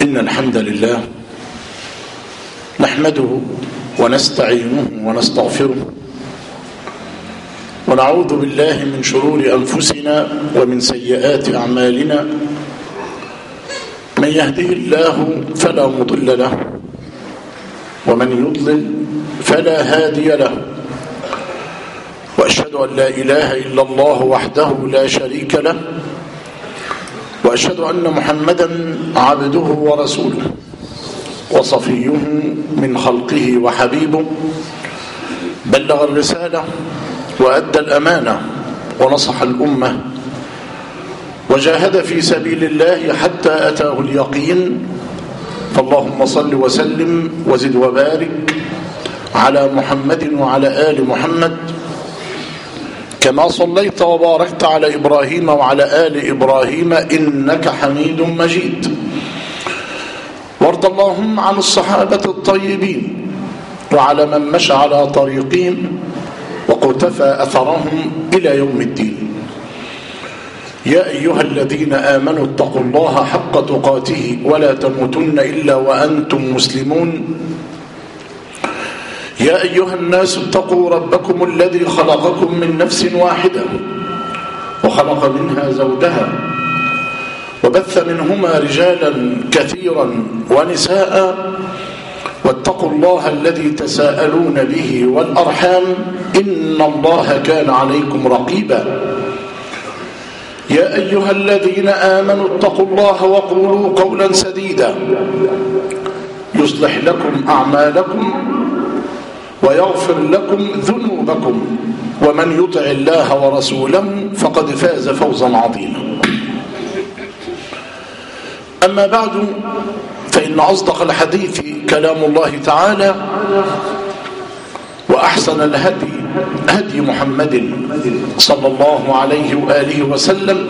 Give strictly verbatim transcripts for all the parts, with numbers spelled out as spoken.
إن الحمد لله نحمده ونستعينه ونستغفره ونعوذ بالله من شرور أنفسنا ومن سيئات أعمالنا. من يهده الله فلا مضل له ومن يضلل فلا هادي له، وأشهد أن لا إله إلا الله وحده لا شريك له، وأشهد أن محمدا عبده ورسوله وصفيه من خلقه وحبيبه، بلغ الرسالة وأدى الأمانة ونصح الأمة وجاهد في سبيل الله حتى أتاه اليقين. فاللهم صل وسلم وزد وبارك على محمد وعلى آل محمد كما صليت وباركت على إبراهيم وعلى آل إبراهيم إنك حميد مجيد. وارض اللهم عن الصحابة الطيبين وعلى من مشى على طريقهم وقتفى أثرهم إلى يوم الدين. يا أيها الذين آمنوا اتقوا الله حق تقاته ولا تموتن إلا وأنتم مسلمون. يا أيها الناس اتقوا ربكم الذي خلقكم من نفس واحدة وخلق منها زوجها وبث منهما رجالا كثيرا ونساء، واتقوا الله الذي تساءلون به والأرحام إن الله كان عليكم رقيبا. يا أيها الذين آمنوا اتقوا الله وقولوا قولا سديدا يصلح لكم أعمالكم ويغفر لكم ذنوبكم، ومن يطع الله ورسوله فقد فاز فوزا عظيما. أما بعد، فإن أصدق الحديث كلام الله تعالى، وأحسن الهدي هدي محمد صلى الله عليه وآله وسلم،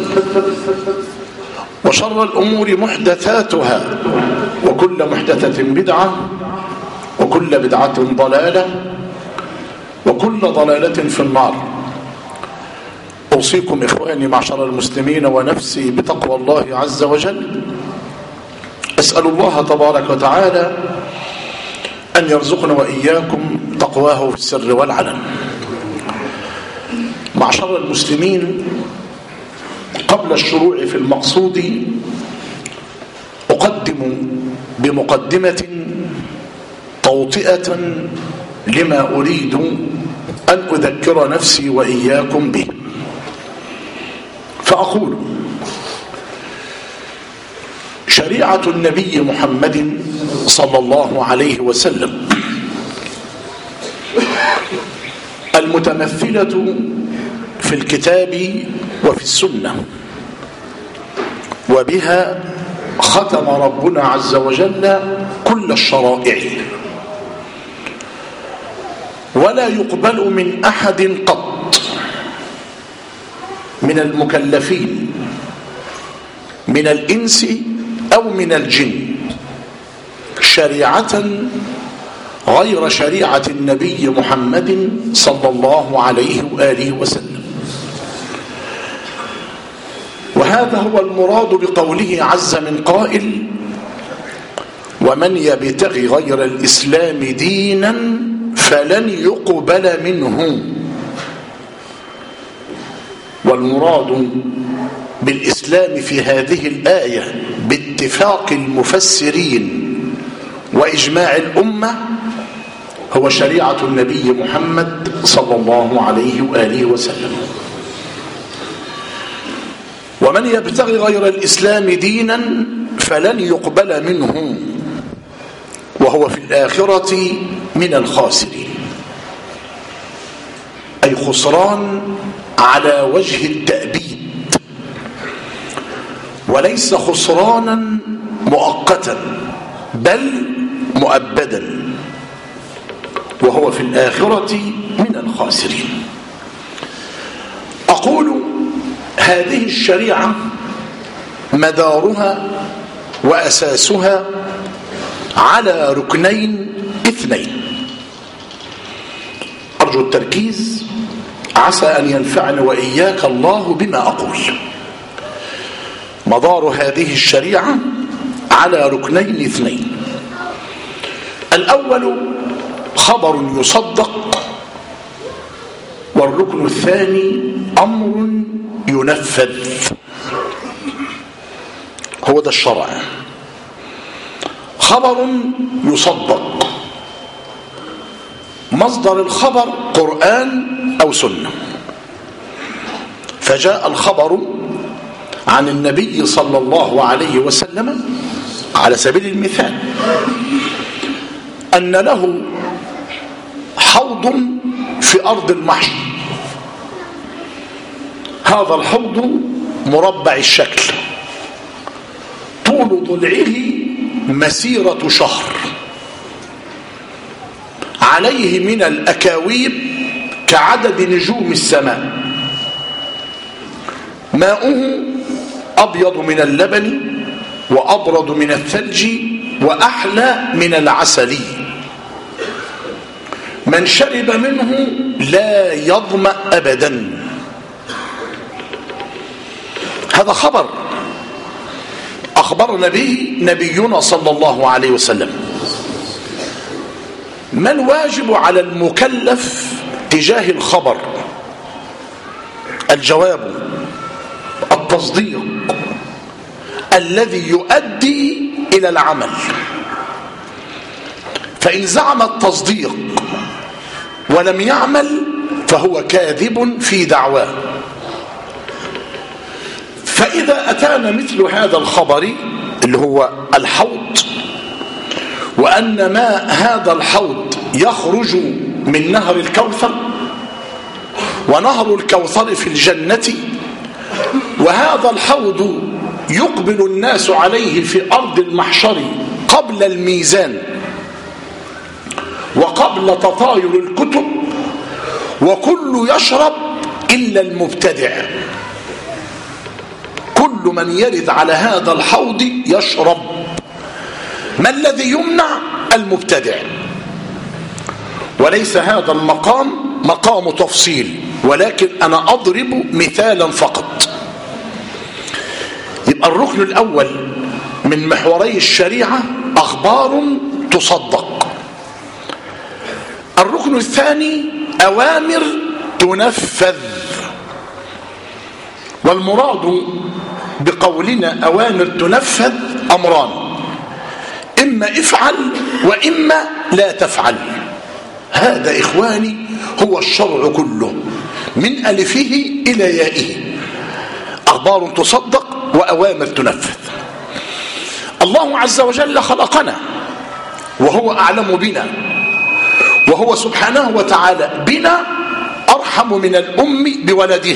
وشر الأمور محدثاتها، وكل محدثة بدعة، وكل بدعة ضلالة، وكل ضلالة في النار. أوصيكم إخواني معشر المسلمين ونفسي بتقوى الله عز وجل. أسأل الله تبارك وتعالى أن يرزقنا وإياكم تقواه في السر والعلن. معشر المسلمين، قبل الشروع في المقصود أقدم بمقدمة توطئة لما أريد أن أذكر نفسي وإياكم به، فأقول: شريعة النبي محمد صلى الله عليه وسلم المتمثلة في الكتاب وفي السنة، وبها ختم ربنا عز وجل كل الشرائع، ولا يقبل من أحد قط من المكلفين من الإنس أو من الجن شريعة غير شريعة النبي محمد صلى الله عليه وآله وسلم. وهذا هو المراد بقوله عز من قائل: ومن يبتغي غير الإسلام دينا فلن يقبل منه. والمراد بالإسلام في هذه الآية باتفاق المفسرين وإجماع الأمة هو شريعة النبي محمد صلى الله عليه وآله وسلم. ومن يبتغي غير الإسلام دينا فلن يقبل منه وهو في الآخرة من الخاسرين، أي خسران على وجه التأبيد، وليس خسرانا مؤقتا بل مؤبدا، وهو في الآخرة من الخاسرين. أقول: هذه الشريعة مدارها وأساسها على ركنين اثنين. أرجو التركيز، عسى أن ينفعنا وإياك الله بما أقول. مدار هذه الشريعة على ركنين اثنين. الأول خبر يصدق، والركن الثاني أمر ينفذ. هو ده الشرع. خبر يصدق، مصدر الخبر قرآن أو سنة، فجاء الخبر عن النبي صلى الله عليه وسلم على سبيل المثال أن له حوض في أرض المحشر، هذا الحوض مربع الشكل، طول ضلعه مسيرة شهر، عليه من الأكاويب كعدد نجوم السماء، ماؤه أبيض من اللبن وأبرد من الثلج وأحلى من العسل، من شرب منه لا يظمأ أبدا. هذا خبر أخبرنا به نبينا صلى الله عليه وسلم. ما الواجب على المكلف تجاه الخبر؟ الجواب التصديق الذي يؤدي إلى العمل. فإن زعم التصديق ولم يعمل فهو كاذب في دعواه. فإذا أتانا مثل هذا الخبر اللي هو الحوض، وأن ماء هذا الحوض يخرج من نهر الكوثر، ونهر الكوثر في الجنة، وهذا الحوض يقبل الناس عليه في أرض المحشر قبل الميزان وقبل تطاير الكتب، وكل يشرب إلا المبتدع. كل من يرد على هذا الحوض يشرب. ما الذي يمنع؟ المبتدع. وليس هذا المقام مقام تفصيل، ولكن أنا أضرب مثالا فقط. يبقى الركن الأول من محوري الشريعة أخبار تصدق. الركن الثاني أوامر تنفذ. والمراد بقولنا أوامر تنفذ أمران: إما افعل وإما لا تفعل. هذا إخواني هو الشرع كله من ألفه إلى يائه، أخبار تصدق وأوامر تنفذ. الله عز وجل خلقنا وهو أعلم بنا، وهو سبحانه وتعالى بنا أرحم من الأم بولده.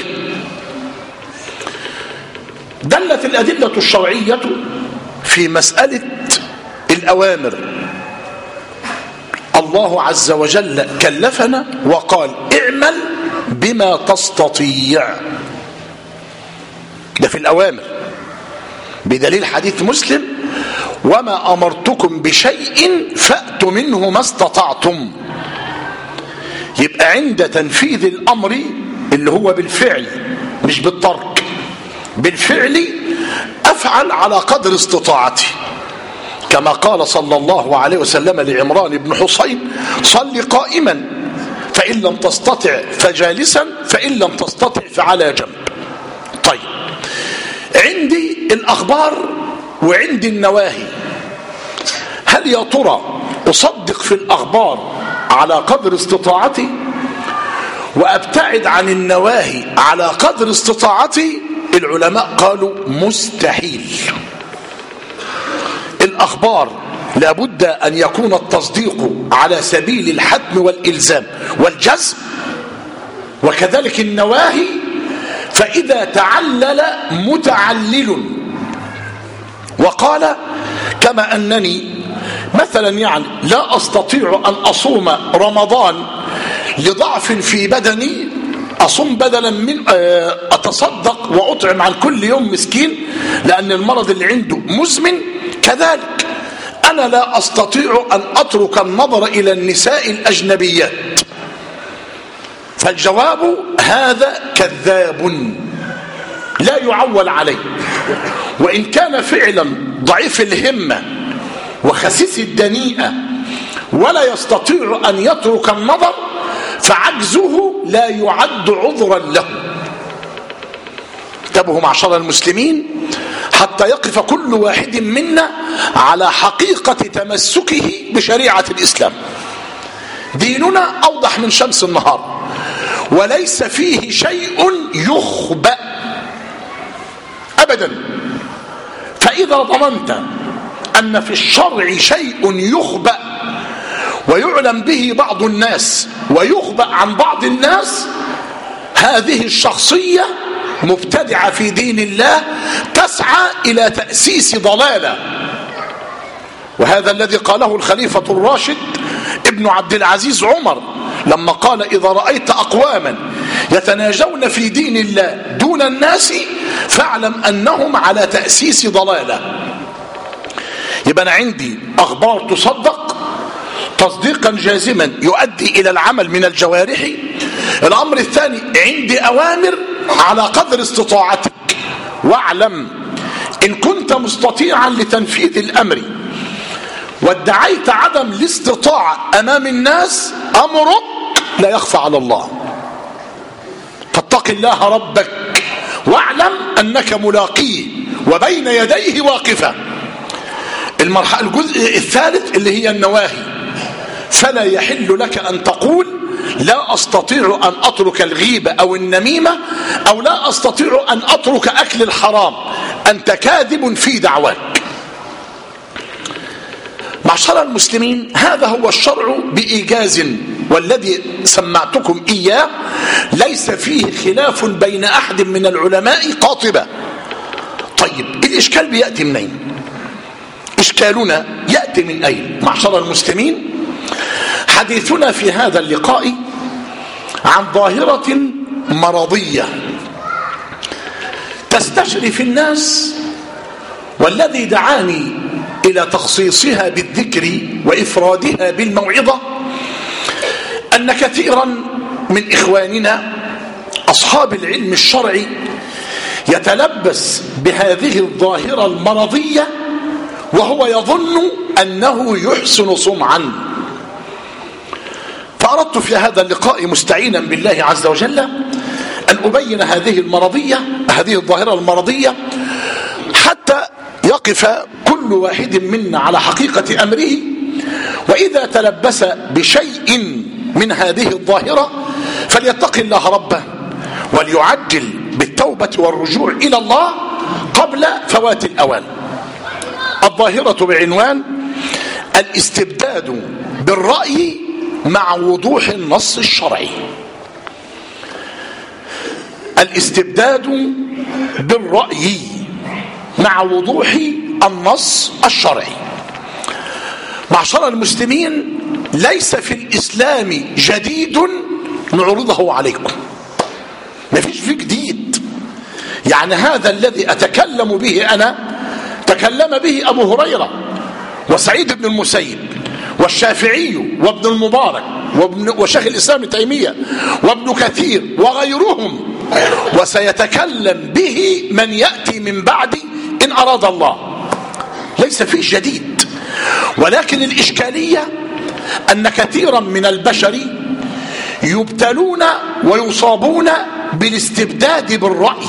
دلت الأدلة الشرعية في مسألة الأوامر. الله عز وجل كلفنا وقال: اعمل بما تستطيع. ده في الأوامر، بدليل حديث مسلم: وما أمرتكم بشيء فأتوا منه ما استطعتم. يبقى عند تنفيذ الأمر اللي هو بالفعل مش بالترك، بالفعل أفعل على قدر استطاعتي، كما قال صلى الله عليه وسلم لعمران بن حسين: صل قائما فإن لم تستطع فجالسا فإن لم تستطع فعلى جنب. طيب، عندي الأخبار وعندي النواهي. هل يا ترى أصدق في الأخبار على قدر استطاعتي وأبتعد عن النواهي على قدر استطاعتي؟ العلماء قالوا مستحيل. الأخبار لابد أن يكون التصديق على سبيل الحتم والإلزام والجزم، وكذلك النواهي فإذا تعلل متعلل وقال: كما أنني مثلا يعني لا أستطيع أن أصوم رمضان لضعف في بدني، أصوم بدلا من أتصدق وأطعم عن كل يوم مسكين لأن المرض اللي عنده مزمن، كذلك أنا لا أستطيع أن أترك النظر إلى النساء الأجنبيات. فالجواب: هذا كذاب. لا يعول عليه، وإن كان فعلا ضعيف الهمة وخسيس الدنيئة ولا يستطيع أن يترك النظر، فعجزه لا يعد عذرا له. انتبهوا معشر المسلمين حتى يقف كل واحد منا على حقيقة تمسكه بشريعة الإسلام. ديننا أوضح من شمس النهار، وليس فيه شيء يخبأ أبدا. فإذا ضمنت أن في الشرع شيء يخبأ ويعلم به بعض الناس ويخبأ عن بعض الناس، هذه الشخصية مبتدعة في دين الله تسعى إلى تأسيس ضلالة. وهذا الذي قاله الخليفة الراشد ابن عبد العزيز عمر لما قال: إذا رأيت أقواما يتناجون في دين الله دون الناس فاعلم أنهم على تأسيس ضلالة. يبقى أنا عندي أخبار تصدق تصديقا جازما يؤدي إلى العمل من الجوارح. الأمر الثاني، عندي أوامر على قدر استطاعتك، واعلم إن كنت مستطيعا لتنفيذ الأمر وادعيت عدم الاستطاعة أمام الناس، أمرك لا يخفى على الله. فاتق الله ربك واعلم أنك ملاقيه وبين يديه واقفة. المرحلة الجزء الثالث اللي هي النواهي، فلا يحل لك أن تقول لا أستطيع أن أترك الغيبة أو النميمة، أو لا أستطيع أن أترك أكل الحرام، أنت كاذب في دعواك. معشر المسلمين، هذا هو الشرع بإيجاز، والذي سمعتكم إياه ليس فيه خلاف بين أحد من العلماء قاطبة. طيب الإشكال بيأتي منين؟ إشكالنا يأتي من أين؟ معشر المسلمين، حديثنا في هذا اللقاء عن ظاهرة مرضية تستشرف الناس، والذي دعاني إلى تخصيصها بالذكر وإفرادها بالموعظة أن كثيرا من إخواننا أصحاب العلم الشرعي يتلبس بهذه الظاهرة المرضية وهو يظن أنه يحسن صنعا. فأردت في هذا اللقاء مستعينا بالله عز وجل أن أبين هذه المرضية هذه الظاهرة المرضية حتى يقف كل واحد منا على حقيقة أمره، وإذا تلبس بشيء من هذه الظاهرة فليتق الله ربه وليعجل بالتوبة والرجوع إلى الله قبل فوات الأوان. الظاهرة بعنوان الاستبداد بالرأي مع وضوح النص الشرعي. الاستبداد بالرأي مع وضوح النص الشرعي. معشر المسلمين، ليس في الإسلام جديد نعرضه عليكم، ما فيش فيه جديد. يعني هذا الذي أتكلم به أنا تكلم به أبو هريرة وسعيد بن المسيب والشافعي وابن المبارك وابن وشيخ الإسلام ابن تيمية وابن كثير وغيرهم، وسيتكلم به من يأتي من بعد إن أراد الله. ليس فيه جديد، ولكن الإشكالية أن كثيرا من البشر يبتلون ويصابون بالاستبداد بالرأي،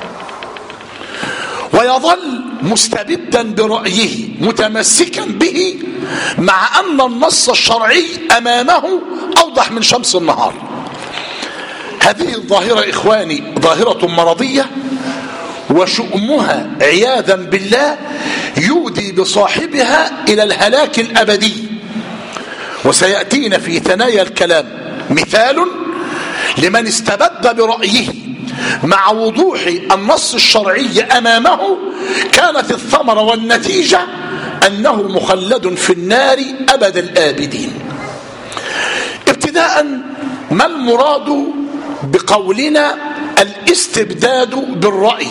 ويظل مستبدا برأيه متمسكا به مع أن النص الشرعي أمامه أوضح من شمس النهار. هذه الظاهرة إخواني ظاهرة مرضية، وشؤمها عياذا بالله يودي بصاحبها إلى الهلاك الأبدي. وسيأتينا في ثنايا الكلام مثال لمن استبد برأيه مع وضوح النص الشرعي أمامه، كانت الثمرة والنتيجة أنه مخلد في النار أبد الآبدين. ابتداء، ما المراد بقولنا الاستبداد بالرأي؟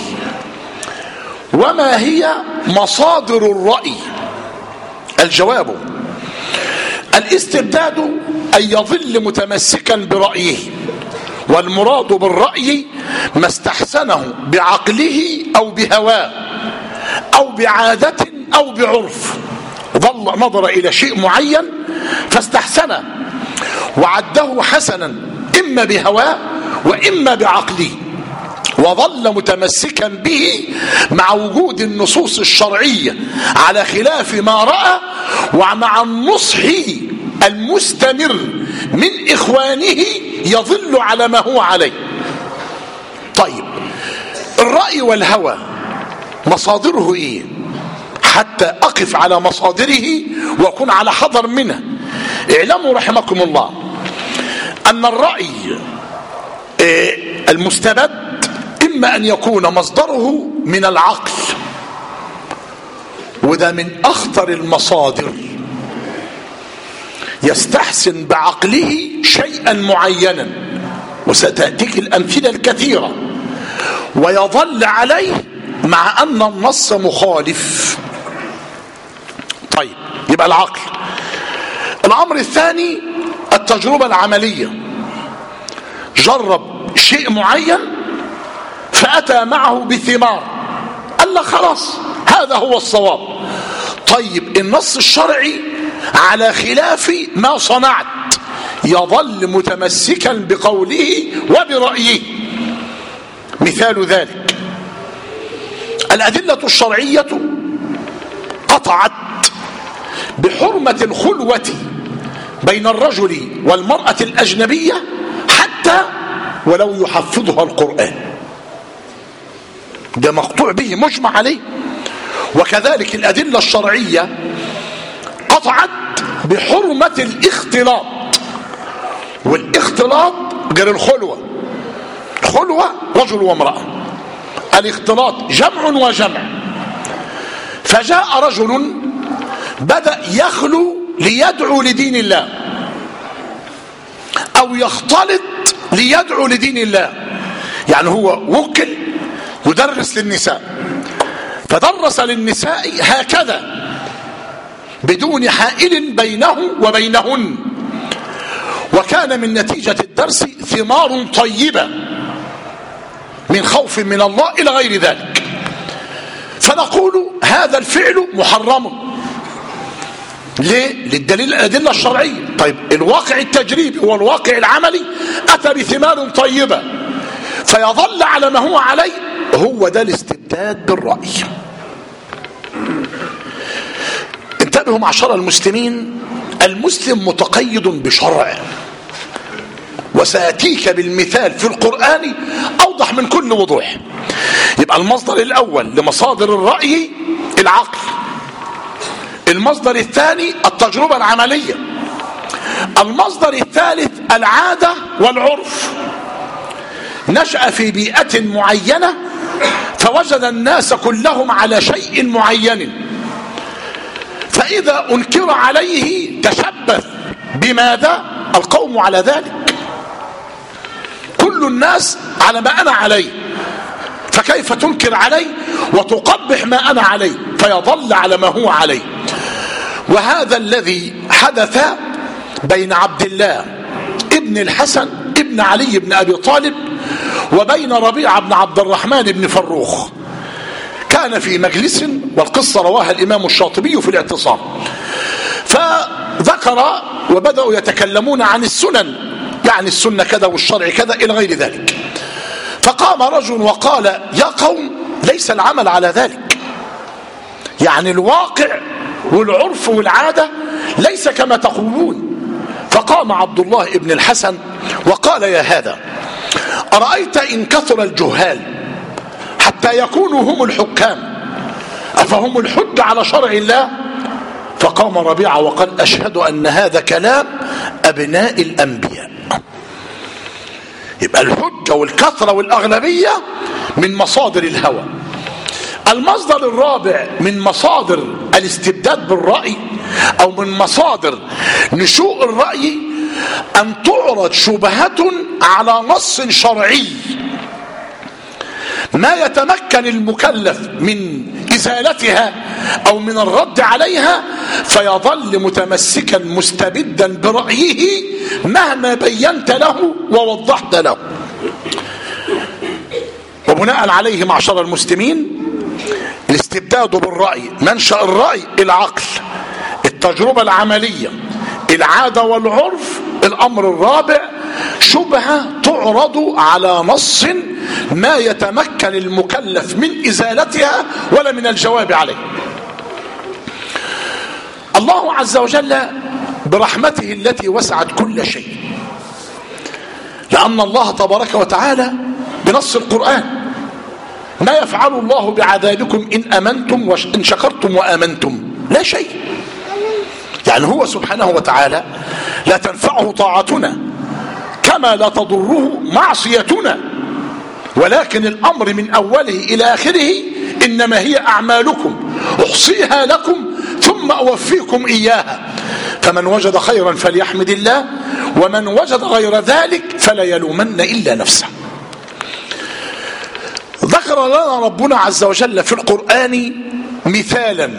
وما هي مصادر الرأي؟ الجواب: الاستبداد أن يظل متمسكا برأيه والمراد بالرأي ما استحسنه بعقله أو بهواه أو بعادة أو بعرف، ظل نظر إلى شيء معين فاستحسنه وعده حسنا إما بهواه وإما بعقله، وظل متمسكا به مع وجود النصوص الشرعية على خلاف ما رأى، ومع النصح المستمر من إخوانه يظل على ما هو عليه. طيب الرأي والهوى مصادره إيه؟ حتى أقف على مصادره وأكون على حذر منه. اعلموا رحمكم الله أن الرأي المستبد إما أن يكون مصدره من العقل، وده من أخطر المصادر، يستحسن بعقله شيئا معينا وستأتيك الأمثلة الكثيرة ويظل عليه مع أن النص مخالف. طيب يبقى العقل. الأمر الثاني التجربة العملية، جرب شيء معين فأتى معه بثمار، قال لك خلاص هذا هو الصواب. طيب النص الشرعي على خلاف ما صنعت، يظل متمسكا بقوله وبرأيه. مثال ذلك الأدلة الشرعية قطعت بحرمة الخلوة بين الرجل والمرأة الأجنبية حتى ولو يحفظها القرآن، ده مقطوع به مجمع عليه. وكذلك الأدلة الشرعية قطعت بحرمة الاختلاط، والاختلاط غير الخلوة. الخلوة رجل وامرأة، الاختلاط جمع وجمع. فجاء رجل بدأ يخلو ليدعو لدين الله أو يختلط ليدعو لدين الله، يعني هو وكل يدرس للنساء فدرس للنساء هكذا بدون حائل بينه وبينهن، وكان من نتيجة الدرس ثمار طيبة من خوف من الله إلى غير ذلك. فنقول هذا الفعل محرم. ليه؟ للدليل الأدلة الشرعية. طيب الواقع التجريبي والواقع العملي أتى بثمار طيبة، فيظل على ما هو عليه. هو ده الاستبداد بالرأي. انتبهوا معشر المسلمين، المسلم متقيد بشرع، وسأتيك بالمثال في القرآن أوضح من كل وضوح. يبقى المصدر الأول لمصادر الرأي العقل، المصدر الثاني التجربة العملية، المصدر الثالث العادة والعرف. نشأ في بيئة معينة فوجد الناس كلهم على شيء معين، فإذا أنكر عليه تشبث. بماذا؟ القوم على ذلك، كل الناس على ما أنا عليه، فكيف تنكر عليه وتقبح ما أنا عليه؟ فيظل على ما هو عليه. وهذا الذي حدث بين عبد الله ابن الحسن ابن علي بن أبي طالب وبين ربيعة بن عبد الرحمن بن فروخ. كان في مجلس، والقصة رواها الإمام الشاطبي في الاعتصام، فذكر وبدأوا يتكلمون عن السنن، يعني السنة كذا والشرع كذا إلى غير ذلك. فقام رجل وقال: يا قوم، ليس العمل على ذلك، يعني الواقع والعرف والعادة ليس كما تقولون. فقام عبد الله ابن الحسن وقال: يا هذا، أرأيت إن كثر الجهال حتى يكونوا هم الحكام أفهم الحج على شرع الله؟ فقام ربيعة وقال: أشهد أن هذا كلام أبناء الأنبياء. يبقى الحجة والكثرة والأغلبية من مصادر الهوى. المصدر الرابع من مصادر الاستبداد بالرأي أو من مصادر نشوء الرأي أن تعرض شبهة على نص شرعي ما يتمكن المكلف من إزالتها أو من الرد عليها، فيظل متمسكا مستبدا برأيه مهما بينت له ووضحت له. وبناء عليه معشر المسلمين الاستبداد بالرأي، منشأ الرأي العقل، التجربة العملية، العادة والعرف. الأمر الرابع شبهة تعرض على نص ما يتمكن المكلف من إزالتها ولا من الجواب عليه. الله عز وجل برحمته التي وسعت كل شيء، لأن الله تبارك وتعالى بنص القرآن: ما يفعل الله بعذابكم إن أمنتم وإن شكرتم وآمنتم؟ لا شيء. يعني هو سبحانه وتعالى لا تنفعه طاعتنا كما لا تضره معصيتنا، ولكن الأمر من أوله إلى آخره إنما هي أعمالكم أحصيها لكم ثم أوفيكم إياها، فمن وجد خيرا فليحمد الله، ومن وجد غير ذلك فلا يلومن إلا نفسه. ذكر لنا ربنا عز وجل في القرآن مثالا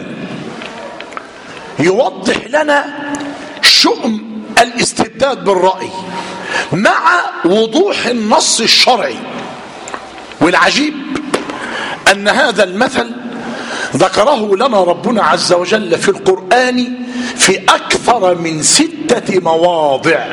يوضح لنا شؤم الاستبداد بالرأي مع وضوح النص الشرعي. والعجيب أن هذا المثل ذكره لنا ربنا عز وجل في القرآن في أكثر من ستة مواضع،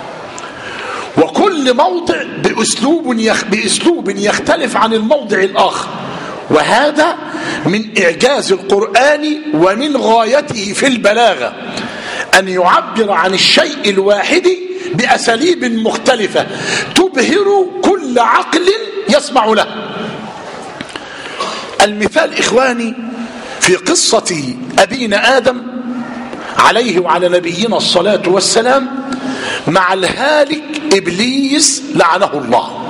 وكل موضع بأسلوب بأسلوب يختلف عن الموضع الآخر، وهذا من إعجاز القرآن ومن غايته في البلاغة أن يعبر عن الشيء الواحد بأساليب مختلفة تبهر كل عقل يسمع له. المثال إخواني في قصة أبينا آدم عليه وعلى نبينا الصلاة والسلام مع الهالك إبليس لعنه الله.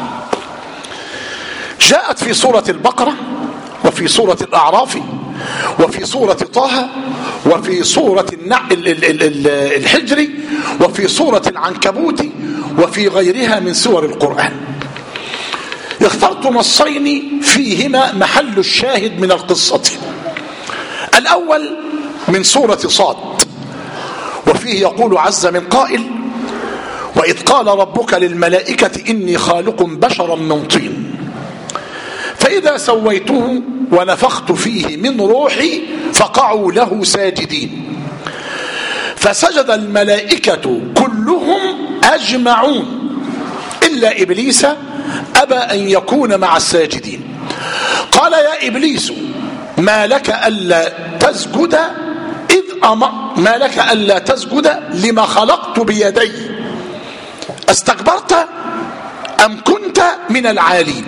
جاءت في سورة البقرة وفي سورة الأعراف وفي سورة طه وفي سورة الحجر وفي سورة العنكبوت وفي غيرها من سور القرآن. اخترت نصين فيهما محل الشاهد من القصة. الأول من سورة صاد، وفيه يقول عز من قائل: وإذ قال ربك للملائكة إني خالق بشرا من طين فإذا سويته ونفخت فيه من روحي فقعوا له ساجدين فسجد الملائكة كلهم أجمعون إلا إبليس أبى أن يكون مع الساجدين. قال يا إبليس ما لك ألا تسجد إذ أمر ما لك ألا تسجد لما خلقت بيدي استكبرت أم كنت من العالين؟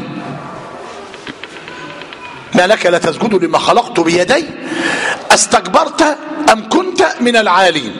ما لك لا تسجد لما خلقت بيدي استكبرت أم كنت من العالين.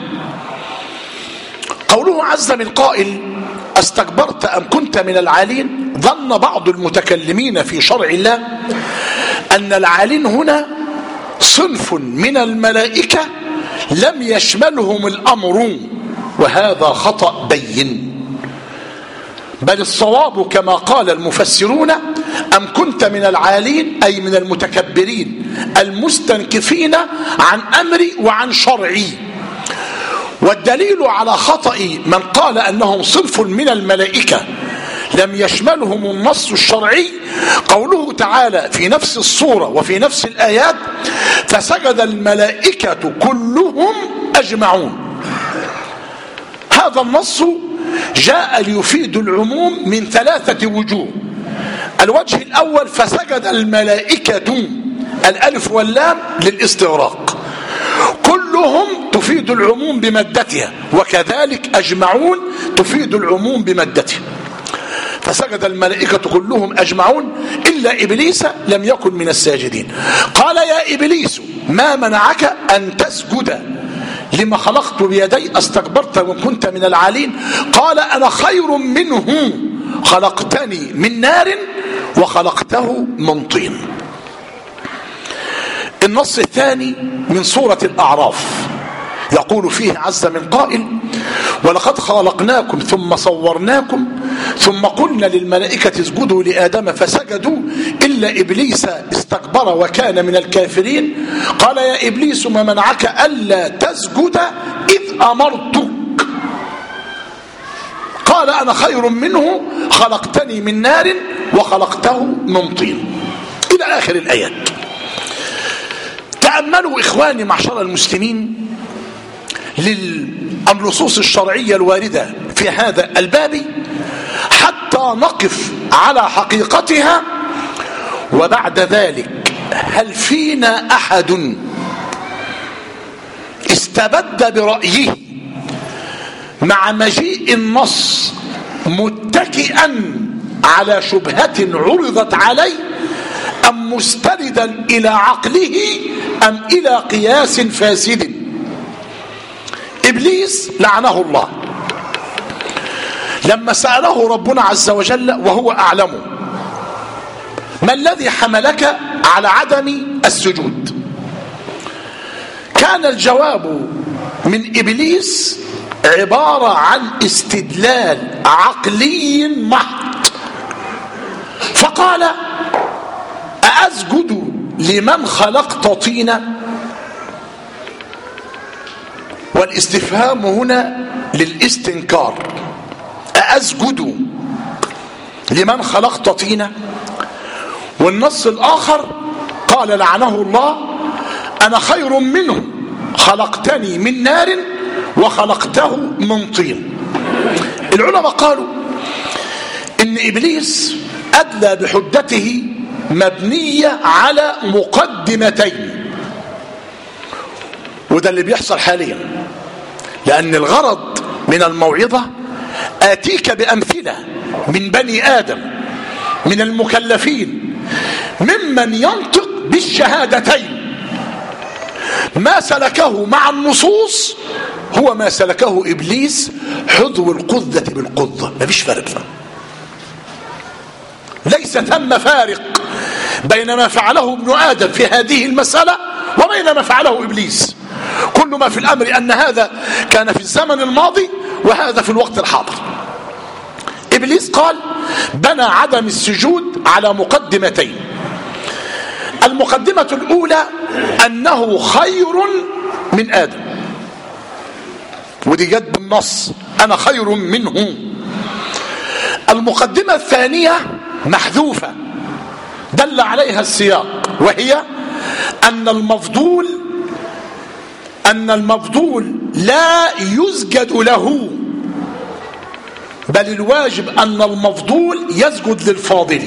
قوله عز من قائل استكبرت أم كنت من العالين، ظن بعض المتكلمين في شرع الله أن العالين هنا صنف من الملائكة لم يشملهم الأمر، وهذا خطأ بين، بل الصواب كما قال المفسرون: أم كنت من العالين أي من المتكبرين المستنكفين عن أمري وعن شرعي. والدليل على خطأ من قال أنهم صنف من الملائكة لم يشملهم النص الشرعي قوله تعالى في نفس الصورة وفي نفس الآيات: فسجد الملائكة كلهم أجمعون. هذا النص جاء ليفيد العموم من ثلاثة وجوه. الوجه الأول: فسجد الملائكة، الألف واللام للاستغراق، كلهم تفيد العموم بمادتها، وكذلك أجمعون تفيد العموم بمادتها. فسجد الملائكة كلهم أجمعون إلا إبليس لم يكن من الساجدين. قال يا إبليس ما منعك أن تسجد لما خلقت بيدي استكبرت وكنت من العالين؟ قال أنا خير منه خلقتني من نار وخلقته من طين. النص الثاني من سورة الأعراف يقول فيه عز من قائل: ولقد خلقناكم ثم صورناكم ثم قلنا للملائكة اسجدوا لآدم فسجدوا إلا إبليس استكبر وكان من الكافرين. قال يا إبليس ما منعك ألا تسجد إذ أمرتك؟ قال أنا خير منه خلقتني من نار وخلقته من طين إلى آخر الآيات. تأملوا إخواني معشر المسلمين للنصوص الشرعية الواردة في هذا الباب حتى نقف على حقيقتها. وبعد ذلك هل فينا أحد استبد برأيه مع مجيء النص متكئا على شبهة عرضت عليه، أم مستندا إلى عقله، أم إلى قياس فاسد؟ إبليس لعنه الله لما سأله ربنا عز وجل وهو أعلم: ما الذي حملك على عدم السجود؟ كان الجواب من إبليس عبارة عن استدلال عقلي محض، فقال: أأسجد لمن خلقت طينا؟ والاستفهام هنا للاستنكار. أأسجد لمن خلقت طينا؟ والنص الآخر قال لعنه الله: أنا خير منه خلقتني من نار وخلقته من طين. العلماء قالوا إن إبليس أدلى بحجته مبنية على مقدمتين، وده اللي بيحصل حاليا، لأن الغرض من الموعظة آتيك بأمثلة من بني آدم من المكلفين ممن ينطق بالشهادتين ما سلكه مع النصوص هو ما سلكه إبليس حذو القذة بالقذة. ما فيش فرق، ليس ثم فارق بين ما فعله ابن آدم في هذه المسألة وبين ما فعله إبليس. كل ما في الأمر أن هذا كان في الزمن الماضي وهذا في الوقت الحاضر. إبليس قال: بنى عدم السجود على مقدمتين. المقدمة الأولى أنه خير من آدم، ودي جد بالنص: أنا خير منه. المقدمة الثانية محذوفة دل عليها السياق، وهي أن المفضول أن المفضول لا يسجد له، بل الواجب أن المفضول يسجد للفاضل.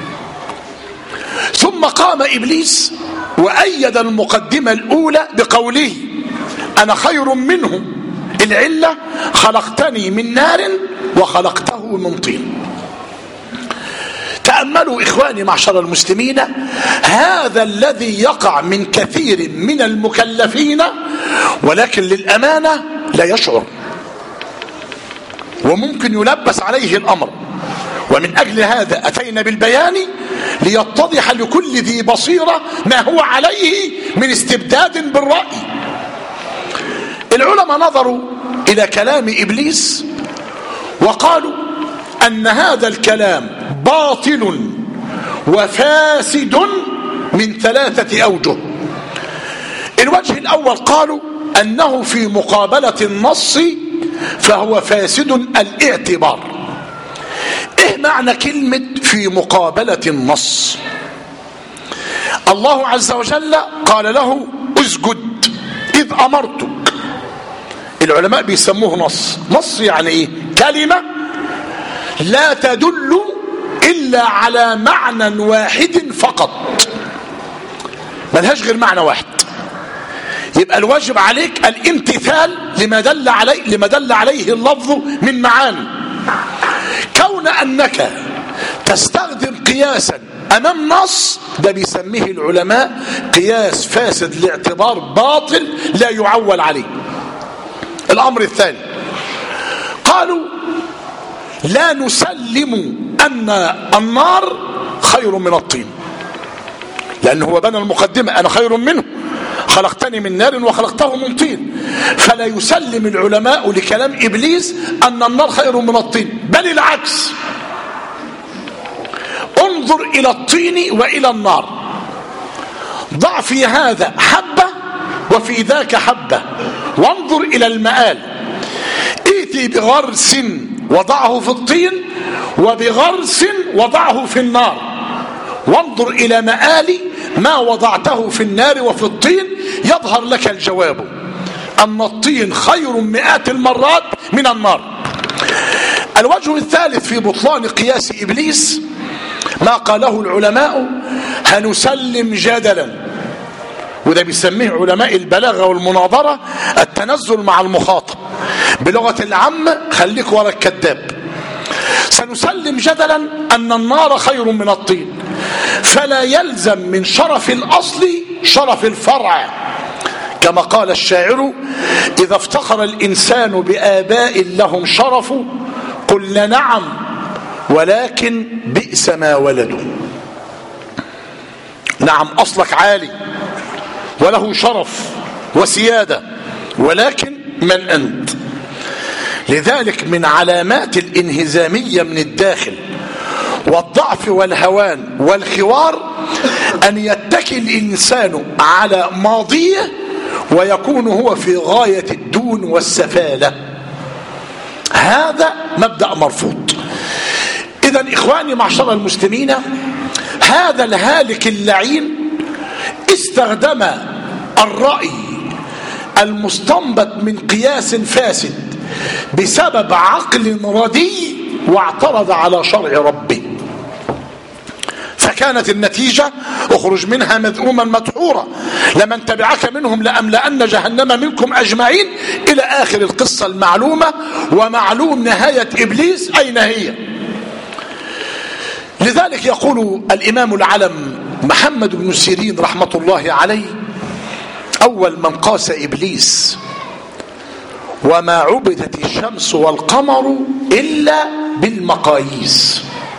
ثم قام إبليس وأيد المقدمة الأولى بقوله: أنا خير منه. العلة: خلقتني من نار وخلقته من طين. تأملوا إخواني معشر المسلمين، هذا الذي يقع من كثير من المكلفين، ولكن للأمانة لا يشعر، وممكن يلبس عليه الأمر. ومن أجل هذا أتينا بالبيان ليتضح لكل ذي بصيرة ما هو عليه من استبداد بالرأي. العلماء نظروا إلى كلام إبليس وقالوا أن هذا الكلام باطل وفاسد من ثلاثة أوجه. الوجه الأول قالوا أنه في مقابلة النص فهو فاسد الاعتبار. إيه معنى كلمة في مقابلة النص؟ الله عز وجل قال له: اسجد إذ أمرتك. العلماء بيسموه نص. نص يعني إيه؟ كلمة لا تدل إلا على معنى واحد فقط، ملهاش غير معنى واحد. يبقى الواجب عليك الامتثال لما دل عليه لما دل عليه اللفظ من معاني. كون أنك تستخدم قياسا أمام نص، ده بيسميه العلماء قياس فاسد الاعتبار باطل لا يعول عليه. الأمر الثاني قالوا: لا نسلم أن النار خير من الطين، لأنه هو بنى المقدمة: أنا خير منه خلقتني من نار وخلقته من طين. فلا يسلم العلماء لكلام إبليس أن النار خير من الطين، بل العكس. انظر إلى الطين وإلى النار، ضع في هذا حبة وفي ذاك حبة، وانظر إلى المآل. ائتي بغرس وضعه في الطين وبغرس وضعه في النار وانظر إلى مآل ما وضعته في النار وفي الطين يظهر لك الجواب أن الطين خير مئات المرات من النار. الوجه الثالث في بطلان قياس إبليس ما قاله العلماء هنسلم جدلا، وده بيسميه علماء البلاغة والمناظرة التنزل مع المخاطب، بلغة العام خليك ورا الكذاب. سنسلم جدلا أن النار خير من الطين، فلا يلزم من شرف الأصل شرف الفرع، كما قال الشاعر إذا افتخر الإنسان بآباء لهم شرف قلنا نعم ولكن بئس ما ولدوا. نعم أصلك عالي وله شرف وسيادة، ولكن من أنت؟ لذلك من علامات الانهزامية من الداخل والضعف والهوان والخوار أن يتكل الإنسان على ماضيه ويكون هو في غاية الدون والسفالة. هذا مبدأ مرفوض. إذن إخواني معشر المسلمين، هذا الهالك اللعين استخدم الرأي المستنبط من قياس فاسد بسبب عقل ردي واعترض على شرع ربه، فكانت النتيجة اخرج منها مذءوما مدحورا لمن تبعك منهم لأملأن جهنم منكم أجمعين إلى آخر القصة المعلومة، ومعلوم نهاية إبليس أين هي. لذلك يقول الإمام العلم محمد بن سيرين رحمة الله عليه أول من قاس إبليس وما عبدت الشمس والقمر إلا بالمقاييس.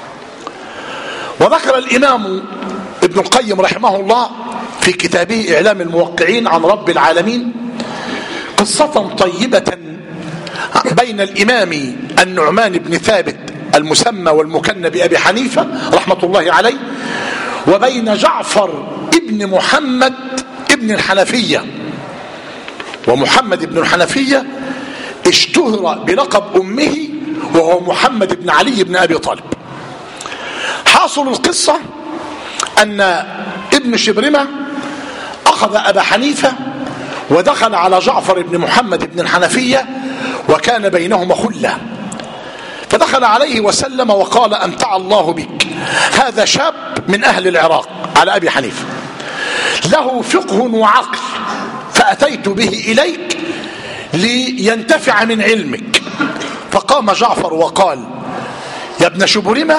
وذكر الإمام ابن القيم رحمه الله في كتابه إعلام الموقعين عن رب العالمين قصة طيبة بين الإمام النعمان بن ثابت المسمى والمكنى بأبي حنيفة رحمة الله عليه وبين جعفر ابن محمد ابن الحنفية. ومحمد ابن الحنفية اشتهر بلقب أمه وهو محمد بن علي بن أبي طالب. حاصل القصة أن ابن شبرمة أخذ أبا حنيفة ودخل على جعفر بن محمد بن الحنفية وكان بينهما خلة، فدخل عليه وسلم وقال أمتع الله بك، هذا شاب من أهل العراق على أبي حنيفة له فقه وعقل، فأتيت به إليك لينتفع من علمك. فقام جعفر وقال يا ابن شبرمة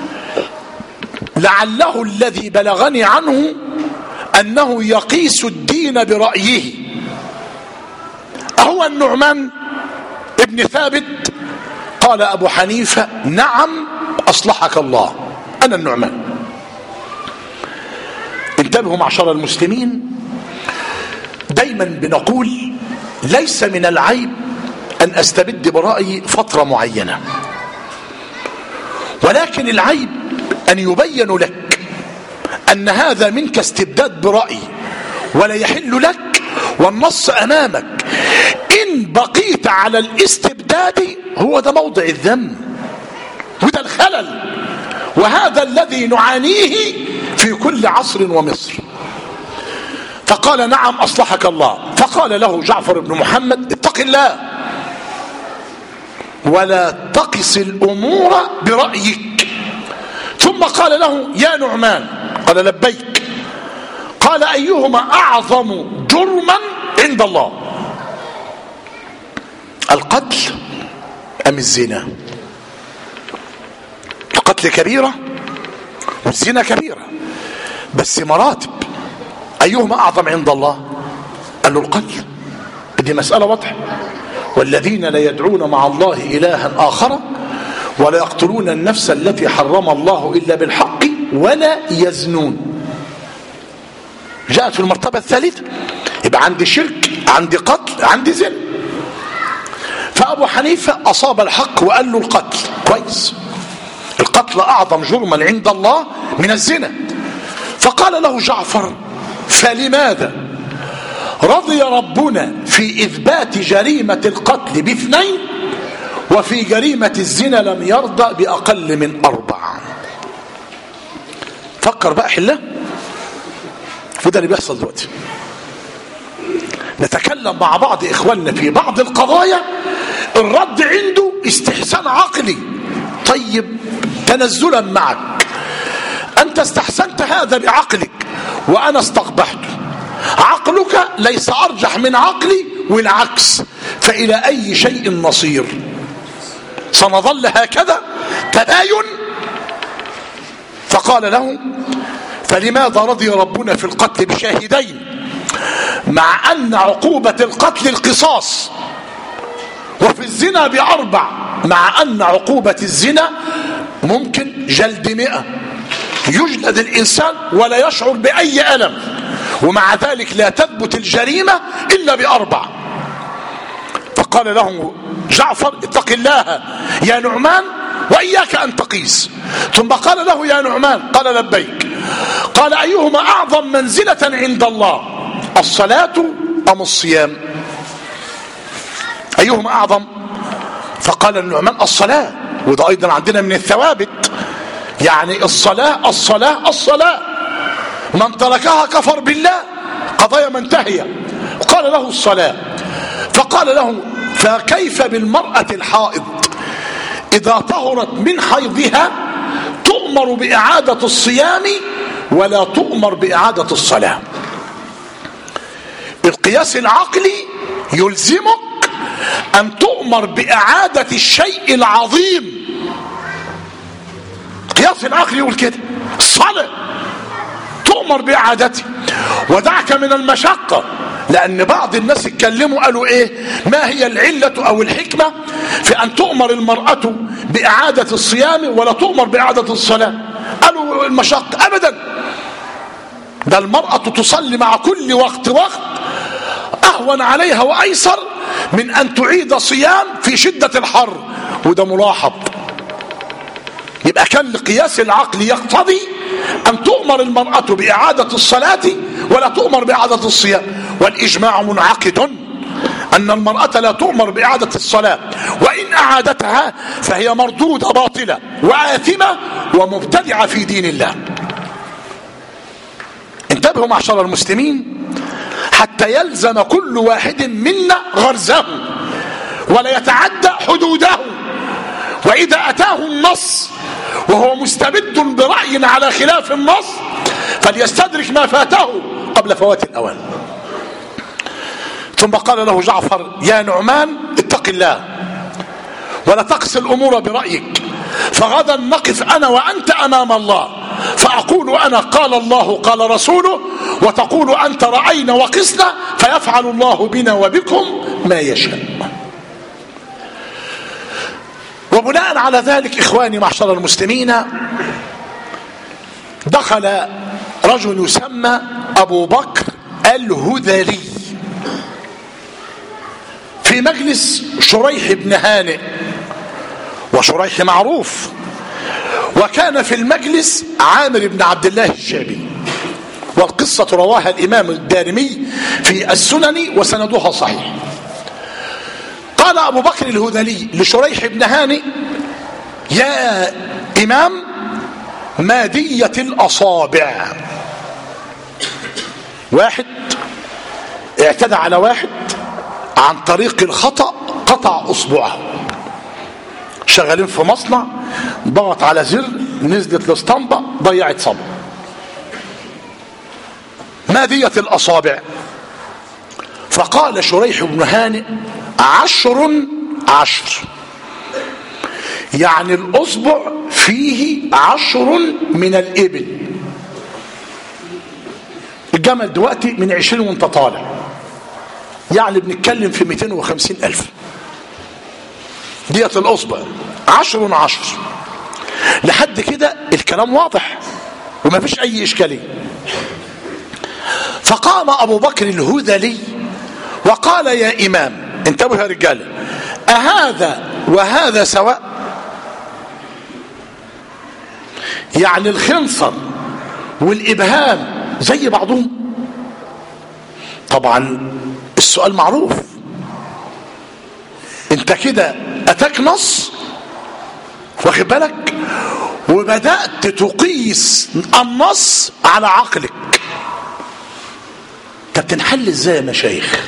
لعله الذي بلغني عنه أنه يقيس الدين برأيه، أهو النعمان ابن ثابت؟ قال أبو حنيفة نعم أصلحك الله أنا النعمان. انتبهوا معشر المسلمين، دايما بنقول ليس من العيب أن أستبد برأيي فترة معينة، ولكن العيب أن يبين لك أن هذا منك استبداد برأي ولا يحل لك والنص أمامك، إن بقيت على الاستبداد هو ده موضع الذم وده الخلل، وهذا الذي نعانيه في كل عصر ومصر. فقال نعم أصلحك الله. فقال له جعفر بن محمد اتق الله ولا تقس الأمور برأيك. ثم قال له يا نعمان، قال لبيك. قال أيهما أعظم جرما عند الله، القتل أم الزنا؟ القتل كبيرة والزنا كبيرة بس مراتب، أيهما أعظم عند الله؟ قال له القتل. دي مسألة واضحة، والذين لا يدعون مع الله إلها آخر ولا يقتلون النفس التي حرم الله إلا بالحق ولا يزنون. جاءت في المرتبة الثالثة، يبقى عندي شرك، عندي قتل، عندي زنا. فأبو حنيفة أصاب الحق وقال له القتل كويس، القتل أعظم جرما عند الله من الزنا. فقال له جعفر فلماذا رضي ربنا في إثبات جريمة القتل باثنين وفي جريمة الزنا لم يرضى بأقل من أربع. فكر بقى حله. وده اللي بيحصل دلوقتي. نتكلم مع بعض إخواننا في بعض القضايا الرد عنده استحسان عقلي. طيب تنزلا معك، أنت استحسنت هذا بعقلك وأنا استقبحته، عقلك ليس أرجح من عقلي والعكس، فإلى أي شيء نصير؟ سنظل هكذا تباين؟ فقال له: فلماذا رضي ربنا في القتل بشاهدين مع أن عقوبة القتل القصاص، وفي الزنا بأربع مع أن عقوبة الزنا ممكن جلد مئة، يجلد الإنسان ولا يشعر بأي ألم، ومع ذلك لا تثبت الجريمة إلا بأربع؟ فقال له جعفر: اتق الله يا نعمان وإياك أن تقيس. ثم قال له: يا نعمان. قال: لبيك. قال: أيهما أعظم منزلة عند الله، الصلاة أم الصيام؟ أيهما أعظم؟ فقال النعمان: الصلاة. وده أيضا عندنا من الثوابت، يعني الصلاة الصلاة الصلاة، من تركها كفر بالله، قضايا منتهية. قال له: الصلاة. فقال له: فكيف بالمرأة الحائض إذا طهرت من حيضها تؤمر بإعادة الصيام ولا تؤمر بإعادة الصلاة؟ القياس العقلي يلزمك أن تؤمر بإعادة الشيء العظيم. القياس العقلي يقول كده، الصلاة تؤمر بإعادته. ودعك من المشقة، لأن بعض الناس اتكلموا قالوا إيه؟ ما هي العلة أو الحكمة في أن تؤمر المرأة بإعادة الصيام ولا تؤمر بإعادة الصلاة؟ قالوا المشقة. أبدا، ده المرأة تصلي مع كل وقت وقت أهون عليها وأيسر من أن تعيد صيام في شدة الحر، وده ملاحظ. يبقى كان القياس العقلي يقتضي أن تؤمر المرأة بإعادة الصلاة ولا تؤمر بإعادة الصيام، والإجماع منعقد أن المرأة لا تؤمر بإعادة الصلاة، وإن أعادتها فهي مردودة باطلة وآثمة ومبتدعة في دين الله. انتبهوا معشر المسلمين حتى يلزم كل واحد منا غرزه ولا يتعدى حدوده، وإذا أتاه النص وهو مستبد برأي على خلاف النص فليستدرك ما فاته قبل فوات الأوان. ثم قال له جعفر: يا نعمان اتق الله ولا تقس الأمور برأيك، فغدا نقف أنا وأنت أمام الله، فأقول أنا قال الله قال رسوله، وتقول أنت رأينا وقسنا، فيفعل الله بنا وبكم ما يشاء. وبناء على ذلك إخواني معشر المسلمين، دخل رجل يسمى أبو بكر الهذلي في مجلس شريح بن هانئ، وشريح معروف، وكان في المجلس عامر بن عبد الله الشعبي، والقصة رواها الإمام الدارمي في السنن وسندها صحيح. قال أبو بكر الهذلي لشريح بن هانئ: يا إمام، مادية الأصابع، واحد اعتدى على واحد عن طريق الخطأ قطع أصبعه، شغالين في مصنع، ضغط على زر نزلت الاسطمبة ضيعت صبع، مادية الأصابع. فقال شريح بن هانئ: عشر عشر، يعني الأصبع فيه عشر من الإبل. الجمل دلوقتي من عشرين وانت طالع، يعني بنتكلم في مئتين وخمسين ألف. دية الأصبع عشر عشر. لحد كده الكلام واضح وما فيش أي إشكالية. فقام أبو بكر الهذلي وقال: يا إمام، انتبهوا يا رجاله، أهذا وهذا سواء؟ يعني الخنصر والإبهام زي بعضهم؟ طبعا السؤال معروف، انت كده أتاك نص واخد بالك وبدأت تقيس النص على عقلك. طب تنحل ازاي يا مشايخ؟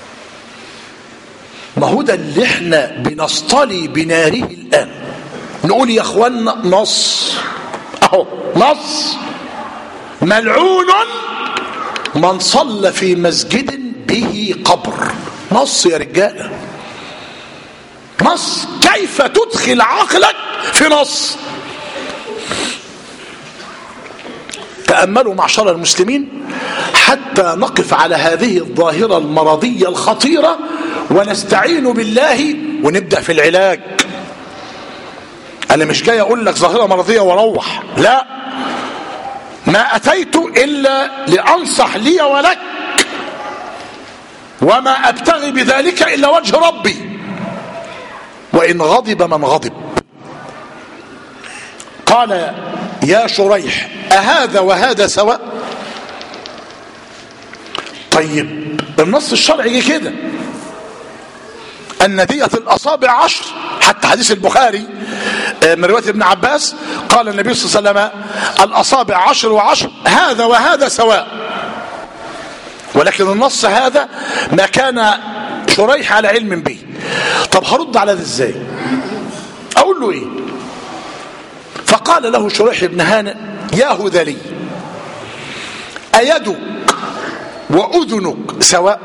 ما هو ده اللي احنا بنصطلي بناره الآن. نقول يا اخوانا نص اهو نص ملعون من صلى في مسجد به قبر. نص يا رجاله، نص. كيف تدخل عقلك في نص؟ تأملوا معشر المسلمين حتى نقف على هذه الظاهرة المرضية الخطيرة ونستعين بالله ونبدأ في العلاج. أنا مش جاي أقول لك ظاهرة مرضية وروح، لا، ما أتيت إلا لأنصح لي ولك، وما أبتغي بذلك إلا وجه ربي وإن غضب من غضب. قال يا شريح أهذا وهذا سواء؟ طيب النص الشرعي كده أن دية الأصابع عشر، حتى حديث البخاري من رواية ابن عباس قال النبي صلى الله عليه وسلم الأصابع عشر وعشر هذا وهذا سواء. ولكن النص هذا ما كان شريح على علم به. طب هرد على ده ازاي؟ أقول له إيه؟ فقال له شريح بن هانئ يا هذلي أيدك وأذنك سواء؟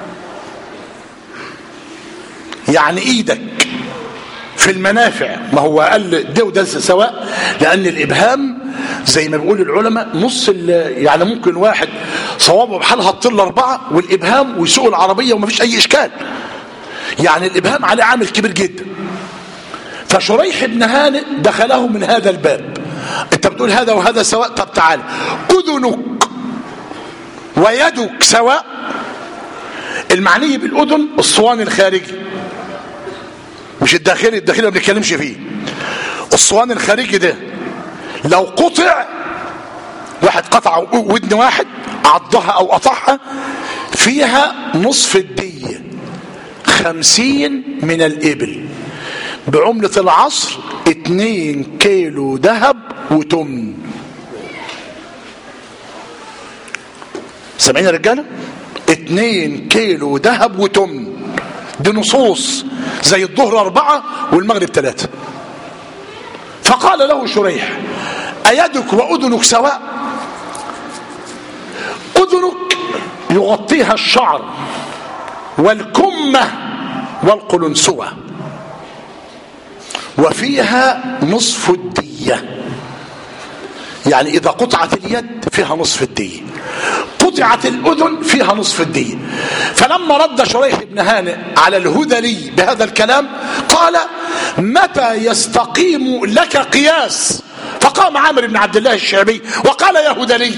يعني إيدك في المنافع، ما هو قال ده وده سواء، لأن الإبهام زي ما بيقول العلماء نص، يعني ممكن واحد صوابه بحالها تطل أربعة والإبهام ويسوق العربية وما فيش أي إشكال. يعني الإبهام عليه عامل كبير جدا. فشريح بن هانئ دخله من هذا الباب. أنت بتقول هذا وهذا سواء، طب تعال أذنك ويدك سواء. المعني بالأذن الصوان الخارجي مش الداخلي، الداخلي ما بنتكلمش فيه. الصوان الخارجي ده لو قطع، واحد قطع ودن واحد عضها او قطعها، فيها نصف الدية، خمسين من الإبل بعملة العصر اتنين كيلو ذهب وتمن. سامعين يا رجالة؟ اتنين كيلو ذهب وتمن. دي نصوص زي الظهر أربعة والمغرب ثلاثة. فقال له شريح أيدك وأذنك سواء؟ أذنك يغطيها الشعر والكمة والقلنسوة، وفيها نصف الدية. يعني إذا قطعت اليد فيها نصف الدية، قطعت الأذن فيها نصف الدية. فلما رد شريح بن هانئ على الهذلي بهذا الكلام قال متى يستقيم لك قياس؟ فقام عامر بن عبد الله الشعبي وقال يا هذلي،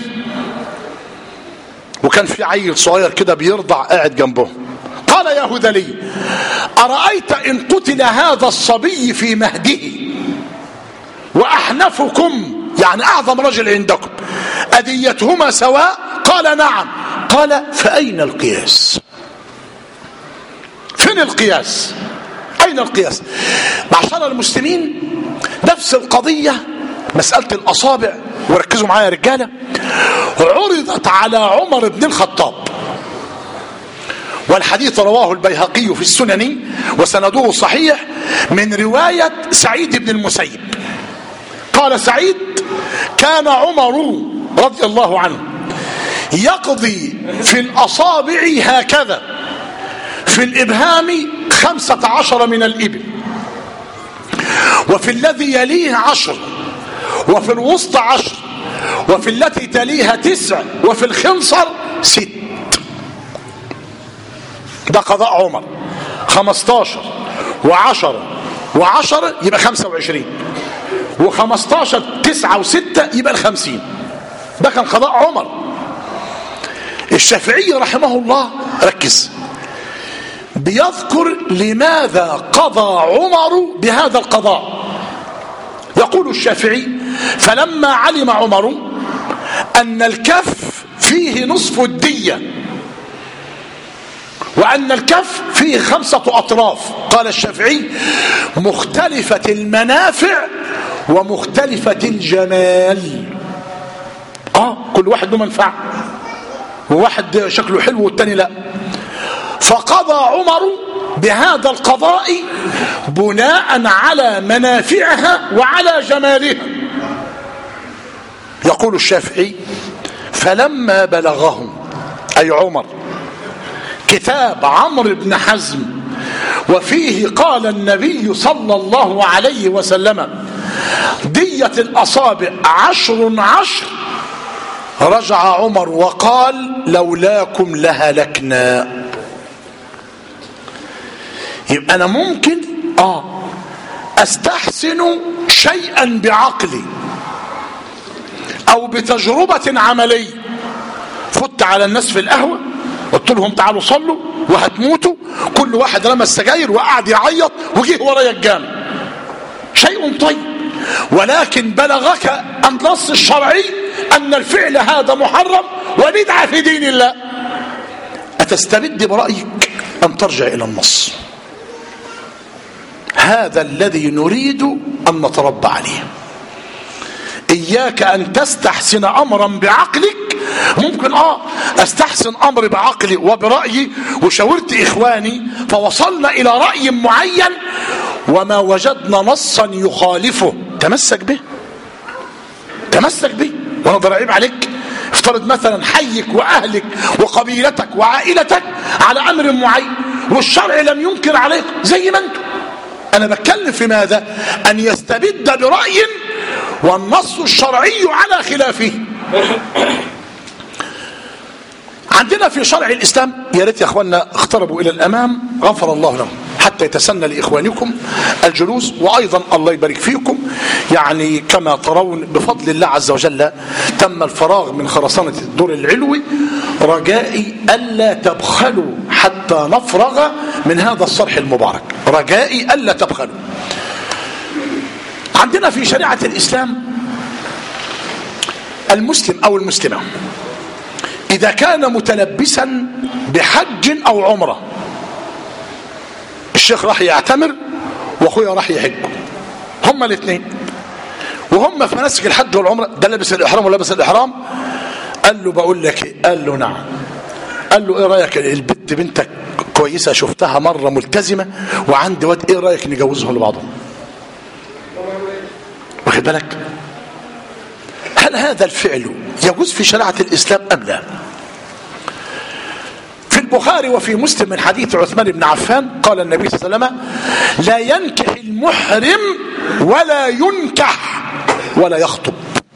وكان في عيل صغير كده بيرضع قاعد جنبه، قال يا هذلي أرأيت إن قتل هذا الصبي في مهده وأحنفكم، يعني أعظم رجل عندكم، أديتهما سواء؟ قال نعم. قال فأين القياس؟ فين القياس؟ أين القياس؟ معشر المسلمين نفس القضية مسألة الأصابع، وركزوا معايا يا رجالة، عرضت على عمر بن الخطاب، والحديث رواه البيهقي في السنن وسنده صحيح من رواية سعيد بن المسيب. قال سعيد كان عمر رضي الله عنه يقضي في الأصابع هكذا، في الإبهام خمسة عشر من الإبل، وفي الذي يليه عشر، وفي الوسط عشر، وفي التي تليها تسع، وفي الخنصر ست. ده قضاء عمر. خمستاشر وعشرة وعشرة يبقى خمسة وعشرين، وخمستاشر تسعة وستة يبقى الخمسين. ده كان قضاء عمر. الشافعي رحمه الله ركز بيذكر لماذا قضى عمر بهذا القضاء. يقول الشافعي فلما علم عمر أن الكف فيه نصف الدية وأن الكف فيه خمسة أطراف. قال الشافعي مختلفة المنافع ومختلفة الجمال. آه كل واحد له منفعة، وواحد شكله حلو والتاني لا. فقضى عمر بهذا القضاء بناء على منافعها وعلى جمالها. يقول الشافعي فلما بلغهم أي عمر كتاب عمرو بن حزم وفيه قال النبي صلى الله عليه وسلم دية الأصابع عشر عشر، رجع عمر وقال لولاكم لهلكنا. يبقى أنا ممكن آه أستحسن شيئا بعقلي أو بتجربة عملية. فت على الناس في القهوة قلت لهم تعالوا صلوا وهتموتوا، كل واحد رمى السجاير وقعد يعيط وجيه ورايا الجامع، شيء طيب، ولكن بلغك النص الشرعي أن الفعل هذا محرم وبدعة في دين الله، أتستبد برأيك أم ترجع إلى النص؟ هذا الذي نريد أن نتربى عليه. إياك أن تستحسن أمرا بعقلك. ممكن آه أستحسن أمر بعقلي وبرأيي وشاورت إخواني فوصلنا إلى رأي معين وما وجدنا نصا يخالفه، تمسك به تمسك به. وانا ضرعيب عليك افترض مثلا حيك وأهلك وقبيلتك وعائلتك على أمر معين والشرع لم ينكر عليك زي ما انتم. أنا بتكلم في ماذا؟ أن يستبد برأي والنص الشرعي على خلافه. عندنا في شرع الإسلام، يا ريت يا أخواننا اقتربوا إلى الأمام غفر الله لهم حتى يتسنى لإخوانكم الجلوس، وأيضا الله يبارك فيكم. يعني كما ترون بفضل الله عز وجل تم الفراغ من خرسانة الدور العلوي، رجائي ألا تبخلوا حتى نفرغ من هذا الصرح المبارك، رجائي ألا تبخلوا. عندنا في شريعة الإسلام المسلم أو المسلمة إذا كان متلبسا بحج أو عمرة، الشيخ راح يعتمر واخويا راح يحج، هما الاثنين وهم في مناسك الحج والعمرة، ده لابس الإحرام ولابس الإحرام، قال له بقول لك ايه؟ قال له نعم. قال له ايه رأيك البنت بنتك كويسة شفتها مرة ملتزمة وعندي واد، ايه رأيك نجوزهم لبعضهم؟ واخد بالك؟ هل هذا الفعل يجوز في شريعة الإسلام أم لا؟ في البخاري وفي مسلم من حديث عثمان بن عفان قال النبي صلى الله عليه وسلم لا ينكح المحرم ولا ينكح ولا يخطب.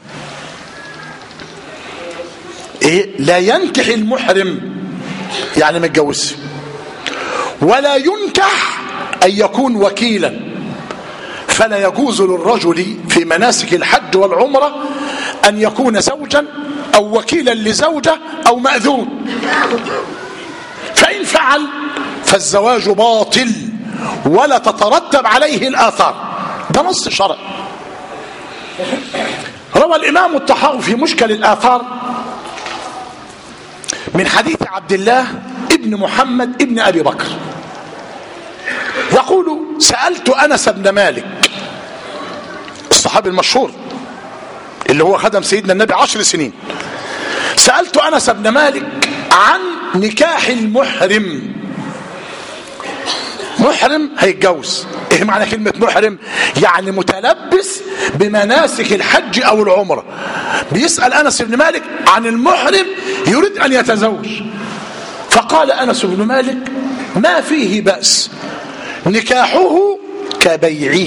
ايه لا ينكح المحرم يعني ما يتجوزش، ولا ينكح أن يكون وكيلا، فلا يجوز للرجل في مناسك الحج والعمرة أن يكون زوجا أو وكيلا لزوجة أو مأذون، فإن فعل فالزواج باطل ولا تترتب عليه الآثار. ده نص شرع. روى الإمام الطحاوي في مشكل الآثار من حديث عبد الله ابن محمد ابن أبي بكر يقول سألت أنس بن مالك الصحابي المشهور اللي هو خدم سيدنا النبي عشر سنين، سألت أنس بن مالك عن نكاح المحرم. محرم هيتجوز، ايه معنى كلمة محرم؟ يعني متلبس بمناسك الحج او العمرة. بيسأل أنس بن مالك عن المحرم يريد ان يتزوج، فقال أنس بن مالك ما فيه بأس، نكاحه كبيعه.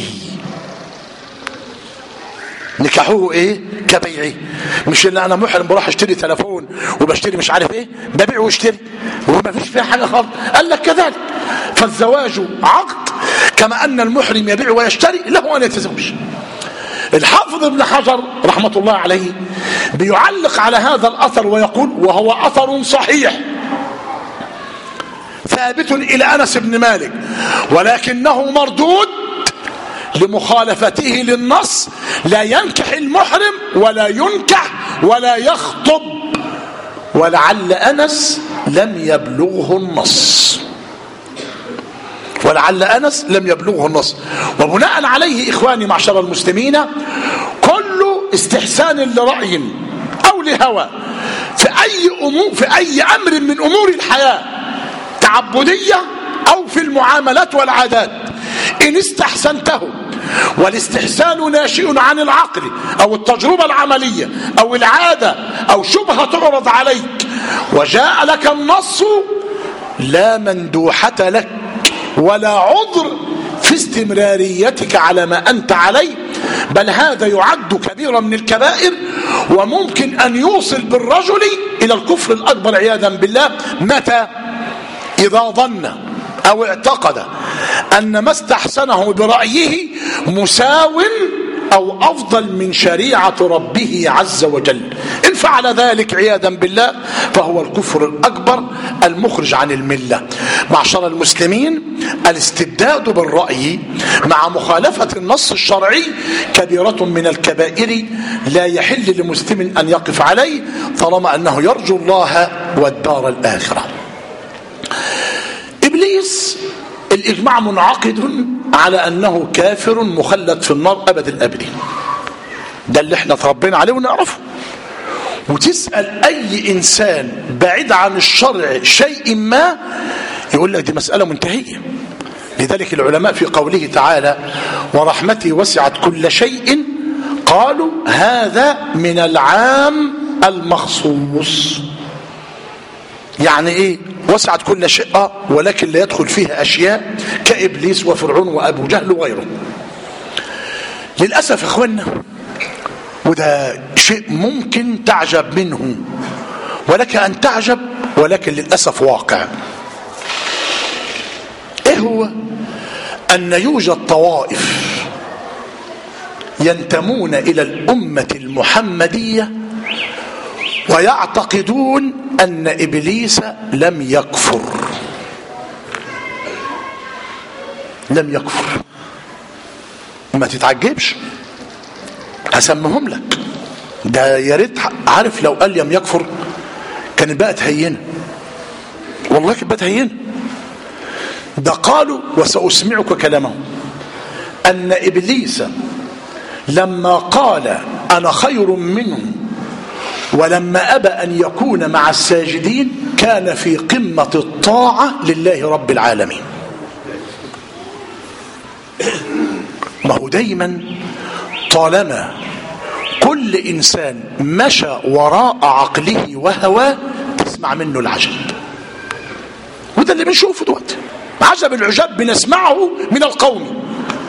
نكاحه ايه؟ كبيعه. مش اللي انا محرم بروح اشتري تلفون وبشتري مش عارف ايه، ببيع واشتري وما فيش فيها حاجه خالص. قال لك كذلك فالزواج عقد كما ان المحرم يبيع ويشتري له ان يتزوج. الحافظ ابن حجر رحمه الله عليه بيعلق على هذا الاثر ويقول وهو اثر صحيح ثابت الى انس بن مالك ولكنه مردود لمخالفته للنص، لا ينكح المحرم ولا ينكح ولا يخطب، ولعل أنس لم يبلغه النص. ولعل أنس لم يبلغه النص. وبناء عليه إخواني معشر المسلمين، كل استحسان لرأي أو لهوى في أي أمور في أي أمر من أمور الحياة تعبدية أو في المعاملات والعادات، إن استحسنته والاستحسان ناشئ عن العقل أو التجربة العملية أو العادة أو شبهة تعرض عليك وجاء لك النص، لا مندوحة لك ولا عذر في استمراريتك على ما أنت عليه، بل هذا يعد كبيرا من الكبائر، وممكن أن يوصل بالرجل إلى الكفر الأكبر عياذا بالله. متى؟ إذا ظن أو اعتقد أن ما استحسنه برأيه مساو أو أفضل من شريعة ربه عز وجل. إن فعل ذلك عياذا بالله فهو الكفر الأكبر المخرج عن الملة. معشر المسلمين، الاستبداد بالرأي مع مخالفة النص الشرعي كبيرة من الكبائر، لا يحل لمسلم أن يقف عليه طالما أنه يرجو الله والدار الآخرة. إبليس الإجماع منعقد على أنه كافر مخلد في النار أبد الأبدين، ده اللي احنا تربينا عليه ونعرفه. وتسأل أي إنسان بعيد عن الشرع شيء ما يقول لك دي مسألة منتهية. لذلك العلماء في قوله تعالى ورحمتي وسعت كل شيء قالوا هذا من العام المخصوص. يعني ايه وسعت كل شيء؟ آه ولكن لا يدخل فيها أشياء كإبليس وفرعون وأبو جهل وغيره. للأسف اخوانا، وده شيء ممكن تعجب منه ولك أن تعجب، ولكن للأسف واقع. ايه هو؟ أن يوجد طوائف ينتمون إلى الأمة المحمدية ويعتقدون أن إبليس لم يكفر. لم يكفر، ما تتعجبش، هسمهم لك. ده يا ريت عارف لو قال لم يكفر كانت بقت هينه، والله كانت بقت هينه. ده قالوا وسأسمعك كلامهم أن إبليس لما قال أنا خير منه ولما أبى أن يكون مع الساجدين كان في قمة الطاعة لله رب العالمين. ما هو دايما طالما كل إنسان مشى وراء عقله وهواه تسمع منه العجب، وده اللي بنشوفه دلوقتي. عجب العجاب بنسمعه من القوم،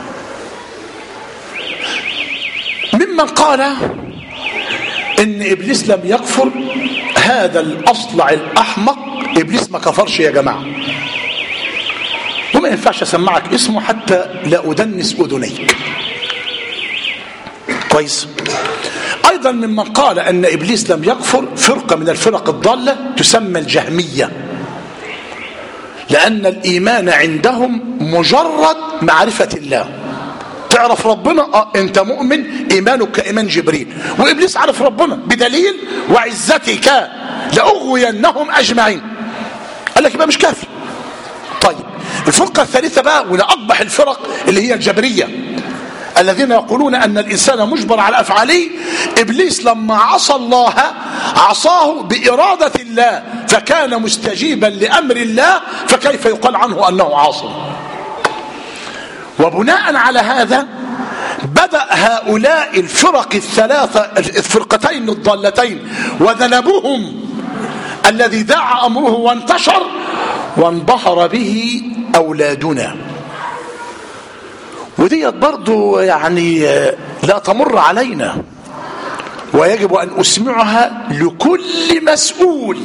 ممن قال إن إبليس لم يكفر. هذا الأصلع الأحمق إبليس ما كفرش يا جماعة، وما ينفعش أسمعك اسمه حتى لا أدنس أذنيك. كويس. أيضا ممن قال أن إبليس لم يكفر فرقة من الفرق الضالة تسمى الجهمية، لأن الإيمان عندهم مجرد معرفة الله. تعرف ربنا، اه انت مؤمن، ايمانك كايمان جبريل. وابليس عرف ربنا بدليل وعزتك لاغوينهم اجمعين، قال لك يبقى مش كافر. طيب الفرقه الثالثه بقى ولا اقبح الفرق اللي هي الجبريه، الذين يقولون ان الانسان مجبر على افعاله. ابليس لما عصى الله عصاه باراده الله فكان مستجيبا لامر الله، فكيف يقال عنه انه عاصي؟ وبناء على هذا بدأ هؤلاء الفرق الثلاثة الفرقتين الضالتين وذنبهم الذي دعا أمره وانتشر وانبهر به أولادنا. وديت برضو يعني لا تمر علينا، ويجب أن أسمعها لكل مسؤول.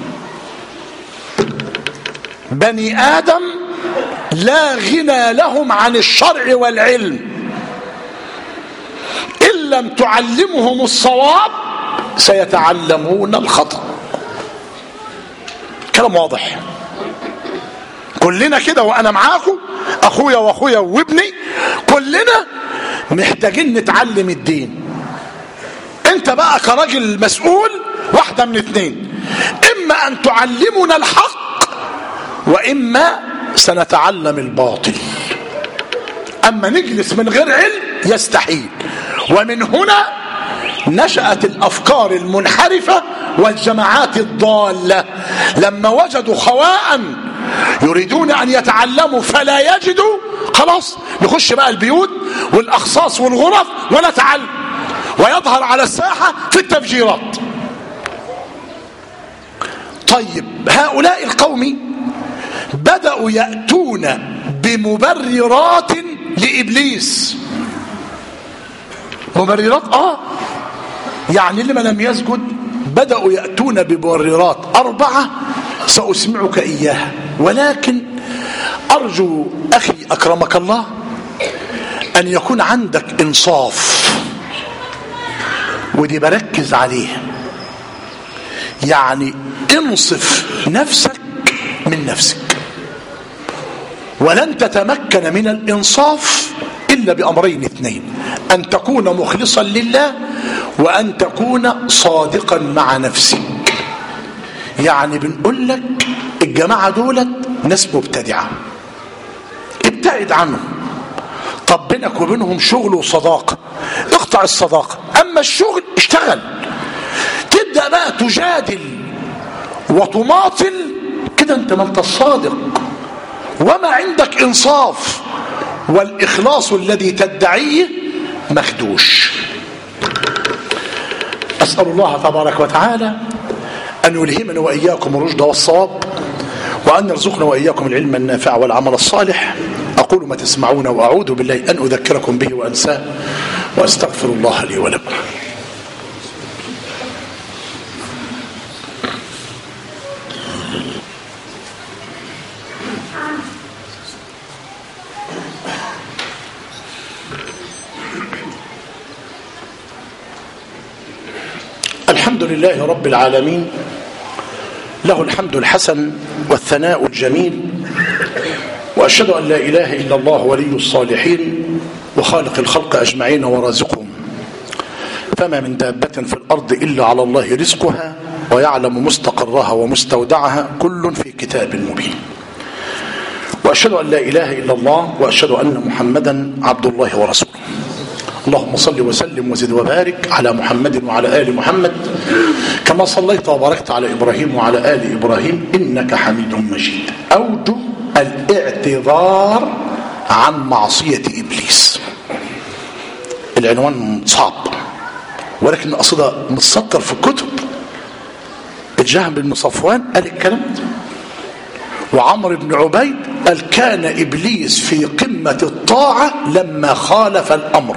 بني آدم لا غنى لهم عن الشرع والعلم، إن لم تعلمهم الصواب سيتعلمون الخطأ. كلام واضح، كلنا كده وأنا معاكم، أخويا وأخويا وابني، كلنا محتاجين نتعلم الدين. أنت بقى كراجل مسؤول واحدة من اتنين، إما أن تعلمنا الحق وإما سنتعلم الباطل، أما نجلس من غير علم يستحيل. ومن هنا نشأت الأفكار المنحرفة والجماعات الضالة، لما وجدوا خواء يريدون أن يتعلموا فلا يجدوا، خلاص نخش بقى البيوت والأخصاص والغرف ونتعلم، ويظهر على الساحة في التفجيرات. طيب هؤلاء القوم بدأوا يأتون بمبررات لإبليس. مبررات آه يعني لما لم يسجد بدأوا يأتون بمبررات أربعة سأسمعك إياها، ولكن أرجو أخي أكرمك الله أن يكون عندك إنصاف، ودي بركز عليه. يعني انصف نفسك من نفسك، ولن تتمكن من الإنصاف إلا بأمرين اثنين: أن تكون مخلصا لله، وأن تكون صادقا مع نفسك. يعني بنقول لك الجماعة دولت ناس مبتدعة، ابتعد عنهم. طب بينك وبينهم شغل وصداقة، اقطع الصداقة. أما الشغل اشتغل، تبدأ بقى تجادل وتماطل كده، انت ما انت الصادق وما عندك إنصاف، والإخلاص الذي تدعيه مخدوش. أسأل الله تبارك وتعالى أن يلهمنا وإياكم الرشد والصواب، وأن يرزقنا وإياكم العلم النافع والعمل الصالح. أقول ما تسمعون، وأعوذ بالله أن أذكركم به وأنساه، وأستغفر الله لي ولكم. الحمد لله رب العالمين، له الحمد الحسن والثناء الجميل، وأشهد أن لا إله إلا الله ولي الصالحين وخالق الخلق أجمعين ورازقهم، فما من دابة في الأرض إلا على الله رزقها ويعلم مستقرها ومستودعها، كل في كتاب مبين. وأشهد أن لا إله إلا الله، وأشهد أن محمدا عبد الله ورسوله. اللهم صل وسلم وزد وبارك على محمد وعلى آل محمد، كما صليت وباركت على إبراهيم وعلى آل إبراهيم إنك حميد مجيد. أوجه الاعتذار عن معصية إبليس. العنوان صعب، ولكن أصلا متسطر في الكتب. الجهم بن صفوان قال الكلام، وعمر بن عبيد قال كان إبليس في قمة الطاعة لما خالف الأمر.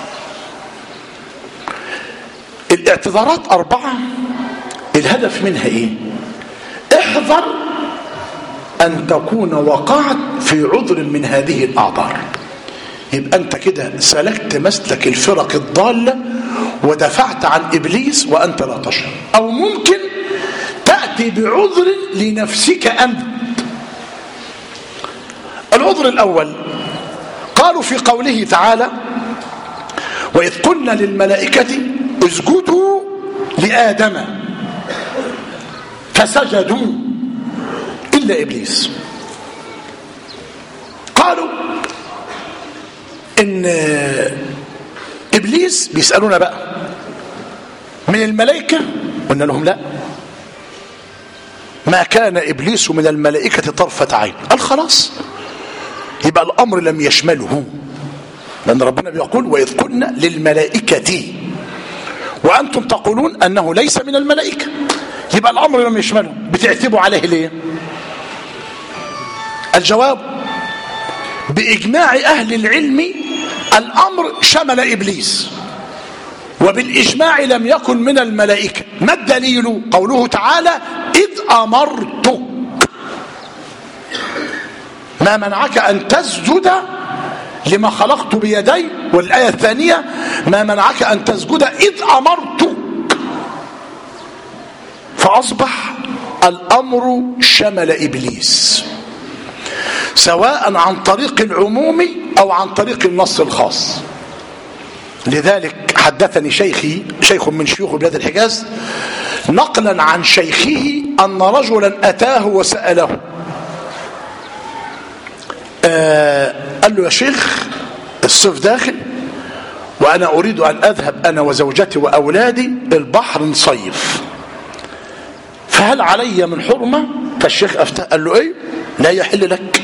الاعتذارات أربعة، الهدف منها إيه؟ احذر أن تكون وقعت في عذر من هذه الأعذار. يبقى أنت كده سلكت مسلك الفرق الضالة ودفعت عن إبليس وأنت لا تشعر، أو ممكن تأتي بعذر لنفسك أنت. العذر الأول قالوا في قوله تعالى: وإذ قلنا للملائكة اسجدوا لآدم فسجدوا إلا إبليس. قالوا إن إبليس، بيسألونا بقى من الملائكة، قلنا لهم لا، ما كان إبليس من الملائكة طرفة عين. قال خلاص، يبقى الأمر لم يشمله، لأن ربنا بيقول وإذ قلنا للملائكة وأنتم تقولون أنه ليس من الملائكة، يبقى الأمر لم يشمله، بتعتبوا عليه ليه؟ الجواب: بإجماع أهل العلم الأمر شمل إبليس، وبالإجماع لم يكن من الملائكة. ما الدليل؟ قوله تعالى: إذ أمرتك ما منعك أن تسجد لما خلقت بيدي، والآية الثانية: ما منعك أن تسجد إذ أمرتك. فأصبح الأمر شمل إبليس، سواء عن طريق العموم أو عن طريق النص الخاص. لذلك حدثني شيخي، شيخ من شيوخ بلاد الحجاز، نقلا عن شيخه أن رجلا أتاه وسأله: آه قال له يا شيخ الصيف داخل وأنا أريد أن أذهب أنا وزوجتي وأولادي البحر نصيف، فهل علي من حرمة؟ فالشيخ أفتى قال له إيه؟ لا يحل لك.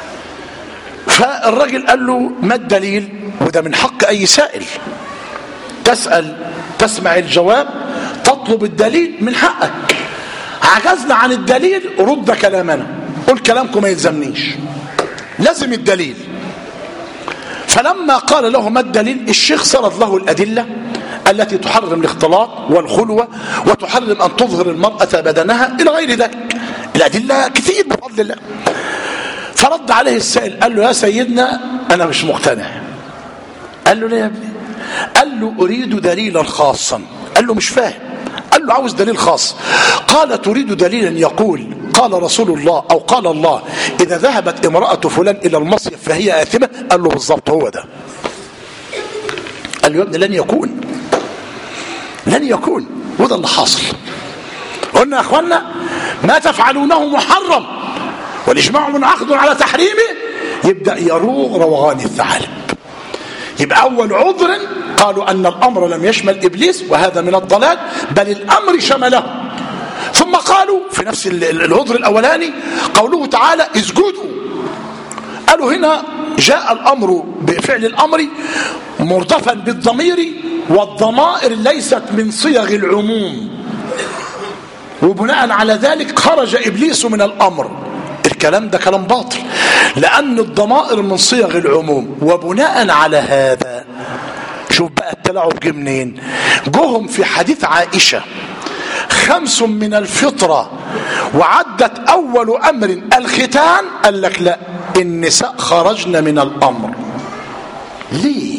فالرجل قال له ما الدليل؟ وده من حق أي سائل، تسأل تسمع الجواب تطلب الدليل من حقك. عجزنا عن الدليل رد كلامنا، قل كلامكم ما يلزمنيش، لازم الدليل. فلما قال له ما الدليل الشيخ سرد له الأدلة التي تحرم الاختلاط والخلوة وتحرم أن تظهر المرأة بدنها إلى غير ذلك، الأدلة كثير بفضل الله. فرد عليه السائل قال له يا سيدنا أنا مش مقتنع. قال له ليه يا ابني؟ قال له أريد دليلا خاصا. قال له مش فاهم. قال له عاوز دليل خاص. قال تريد دليلا يقول قال رسول الله أو قال الله إذا ذهبت امرأة فلان إلى المصيف فهي آثمة؟ قال له بالضبط هو ده. قال له يا ابني لن يكون لن يكون وده اللي حاصل. قلنا يا أخوانا ما تفعلونه محرم والإجماع منعقد على تحريمه، يبدأ يروغ روغان الثعالب. يبقى أول عذر قالوا أن الأمر لم يشمل إبليس وهذا من الضلال، بل الأمر شمله. ثم قالوا في نفس العذر الأولاني قوله تعالى اسجدوا، قالوا هنا جاء الأمر بفعل الأمر مرتفعا بالضمير والضمائر ليست من صيغ العموم، وبناء على ذلك خرج إبليس من الأمر. الكلام ده كلام باطل لأن الضمائر من صيغ العموم. وبناء على هذا شوف بقى التلاعب جه منين؟ جهم في حديث عائشة خمس من الفطرة وعدت أول أمر الختان، قال لك لا النساء خرجن من الأمر. ليه؟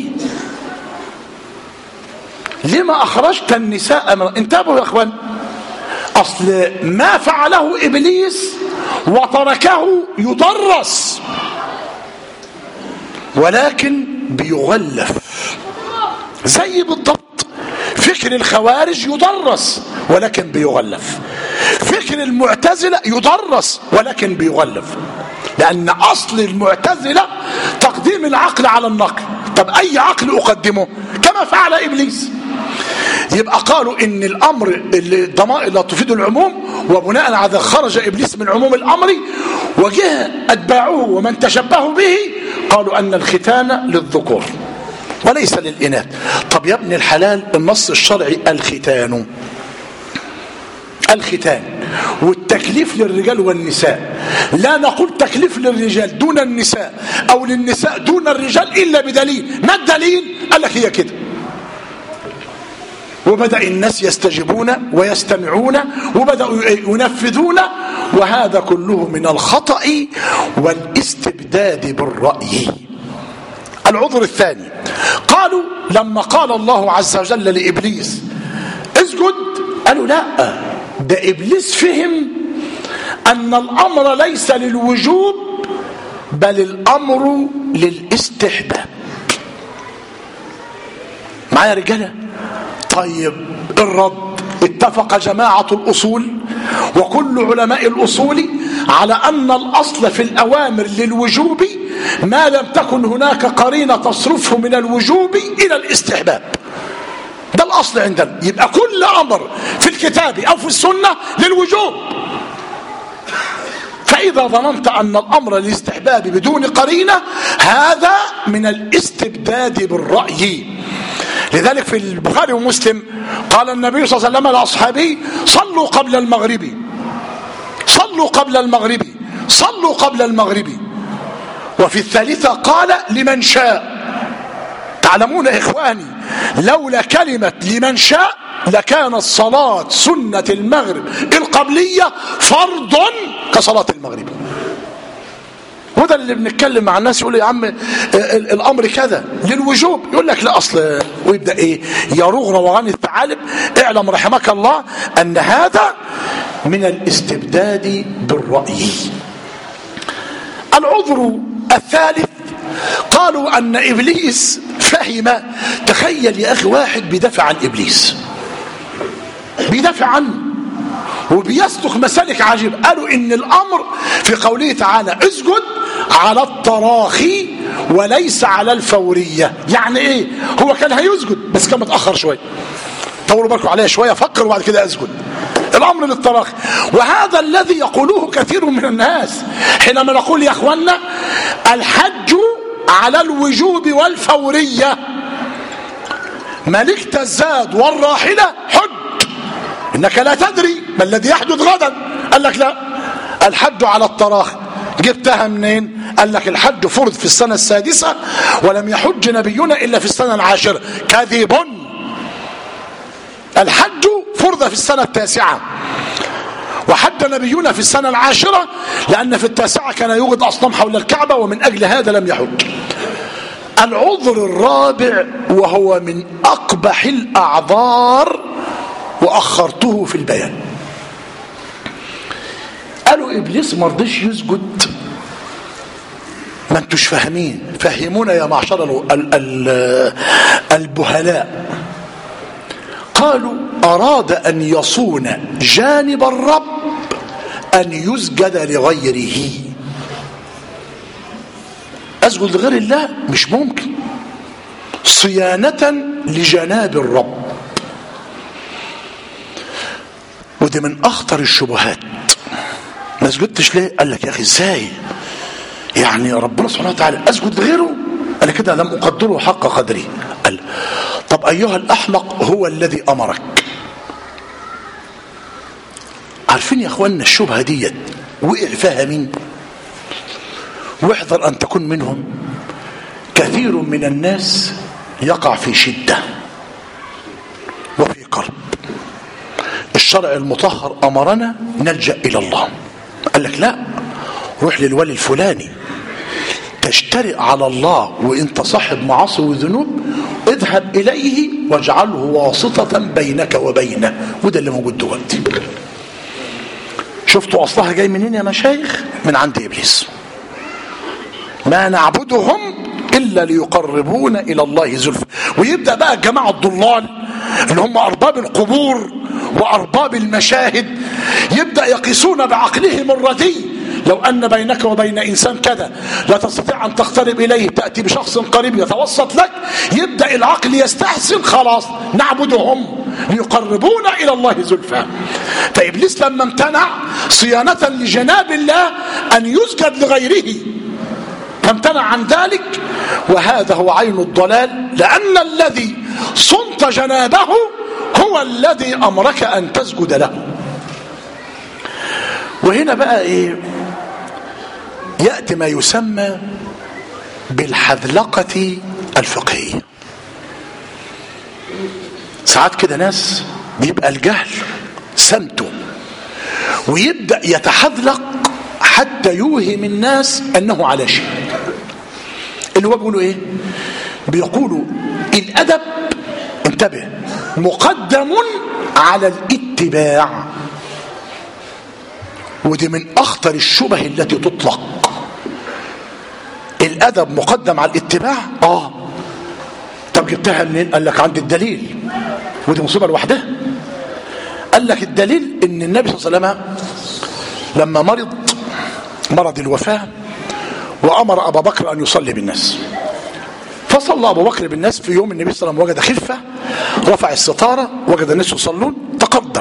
لما أخرجت النساء من... انتبهوا يا أخوان، أصل ما فعله إبليس وتركه يدرس ولكن بيغلف، زي بالضبط فكر الخوارج يدرس ولكن بيغلف، فكر المعتزلة يدرس ولكن بيغلف، لأن أصل المعتزلة تقديم العقل على النقل. طب أي عقل أقدمه؟ كما فعل إبليس. يبقى قالوا إن الأمر الضمائر لا تفيد العموم، وبناء على ذلك خرج إبليس من عموم الأمر وجه أتباعه ومن تشبهوا به قالوا أن الختان للذكور وليس للإناث. طب يا ابن الحلال النص الشرعي الختان الختان والتكليف للرجال والنساء، لا نقول تكليف للرجال دون النساء أو للنساء دون الرجال إلا بدليل. ما الدليل؟ قال لك هي كده. وبدأ الناس يستجيبون ويستمعون وبدأوا ينفذون، وهذا كله من الخطأ والاستبداد بالرأي. العذر الثاني قالوا لما قال الله عز وجل لإبليس اسجد، قالوا لا ده إبليس فهم أن الأمر ليس للوجوب بل الأمر للاستحباب. معايا رجالة؟ طيب الرد اتفق جماعة الأصول وكل علماء الأصول على أن الأصل في الأوامر للوجوب ما لم تكن هناك قرينة تصرفه من الوجوب إلى الاستحباب. ده الأصل عندنا. يبقى كل أمر في الكتاب أو في السنة للوجوب، فإذا ظننت أن الأمر للاستحباب بدون قرينة هذا من الاستبداد بالرأي. لذلك في البخاري ومسلم قال النبي صلى الله عليه وسلم لأصحابه صلوا قبل المغرب صلوا قبل المغرب صلوا قبل المغرب. وفي الثالثة قال لمن شاء. تعلمون إخواني لولا كلمة لمن شاء لكان الصلاة سنة المغرب القبلية فرض كصلاة المغرب. وده اللي بنتكلم مع الناس يقول يا عم الامر كذا للوجوب، يقول لك لا اصل، ويبدا ايه يروغ روغان الثعالب. اعلم رحمك الله ان هذا من الاستبداد بالرأي. العذر الثالث قالوا ان ابليس فهم. تخيل يا اخي واحد بيدافع عن ابليس، بيدافع عنه وبيسلك مسالك عجيب. قالوا ان الامر في قوله تعالى اسجد على التراخي وليس على الفورية. يعني ايه؟ هو كان هيسجد بس كان متأخر شوية، طولوا بالكم عليه شوية، فكر وبعد كده اسجد. الامر للتراخي، وهذا الذي يقوله كثير من الناس حينما نقول يا اخوانا الحج على الوجوب والفورية، ملكت الزاد والراحلة حج، انك لا تدري ما الذي يحدث غدا. قال لك لا، الحج على التراخي. جبتها منين؟ قال لك الحج فرض في السنة السادسة ولم يحج نبينا إلا في السنة العاشرة. كذب. الحج فرض في السنة التاسعة وحج نبينا في السنة العاشرة، لأن في التاسعة كان يوجد أصنام حول الكعبة ومن أجل هذا لم يحج. العذر الرابع وهو من أقبح الأعذار وأخرته في البيان، قالوا إبليس ما رضيش يسجد. ما انتوش فاهمين، فهمونا يا معشر البهلاء. قالوا أراد أن يصون جانب الرب أن يسجد لغيره. أسجد لغير الله مش ممكن، صيانة لجناب الرب. ودي من أخطر الشبهات. ما سجدتش ليه؟ قال لك يا أخي إزاي يعني ربنا سبحانه وتعالى أسجد لغيره؟ قال كده لم أقدره حق قدره. قال طب أيها الأحمق هو الذي أمرك. عارفين يا أخواننا الشبهة دي وقع فيها مين؟ واحذر أن تكون منهم. كثير من الناس يقع في شدة وفي كرب. الشرع المطهر أمرنا نلجأ إلى الله، قال لك لا، روح للولي الفلاني، تشترئ على الله وانت صاحب معاصي وذنوب، اذهب إليه واجعله واسطة بينك وبينه. وده اللي موجود دلوقتي. شفتوا أصلها جاي منين يا مشايخ؟ من عند إبليس. ما نعبدهم إلا ليقربونا إلى الله زلفى. ويبدأ بقى الجماعة الضلال اللي هم أرباب القبور وأرباب المشاهد يبدأ يقيسون بعقلهم الردي. لو أن بينك وبين إنسان كذا لا تستطيع أن تقترب إليه، تأتي بشخص قريب يتوسط لك، يبدأ العقل يستحسن خلاص نعبدهم ليقربونا إلى الله زلفى. فإبليس لما امتنع صيانة لجناب الله أن يسجد لغيره فامتنع عن ذلك، وهذا هو عين الضلال، لأن الذي صنت جنابه هو الذي أمرك أن تسجد له. وهنا بقى إيه؟ يأتي ما يسمى بالحذلقة الفقهية. ساعات كده ناس بيبقى الجهل سمته ويبدأ يتحذلق حتى يوهم الناس أنه على شيء. اللي هو بيقولوا إيه؟ بيقولوا الأدب، انتبه، مقدم على الاتباع. ودي من أخطر الشبه التي تطلق. الأدب مقدم على الاتباع. آه طب جبتها منين؟ قال لك عند الدليل، ودي مصيبة لوحدها. قال لك الدليل إن النبي صلى الله عليه وسلم لما مرض مرض الوفاة وأمر أبا بكر أن يصلي بالناس، فصلى أبو بكر بالناس. في يوم النبي صلى الله عليه وسلم وجد خفة، رفع الستارة وجد الناس يصلون، تقدم.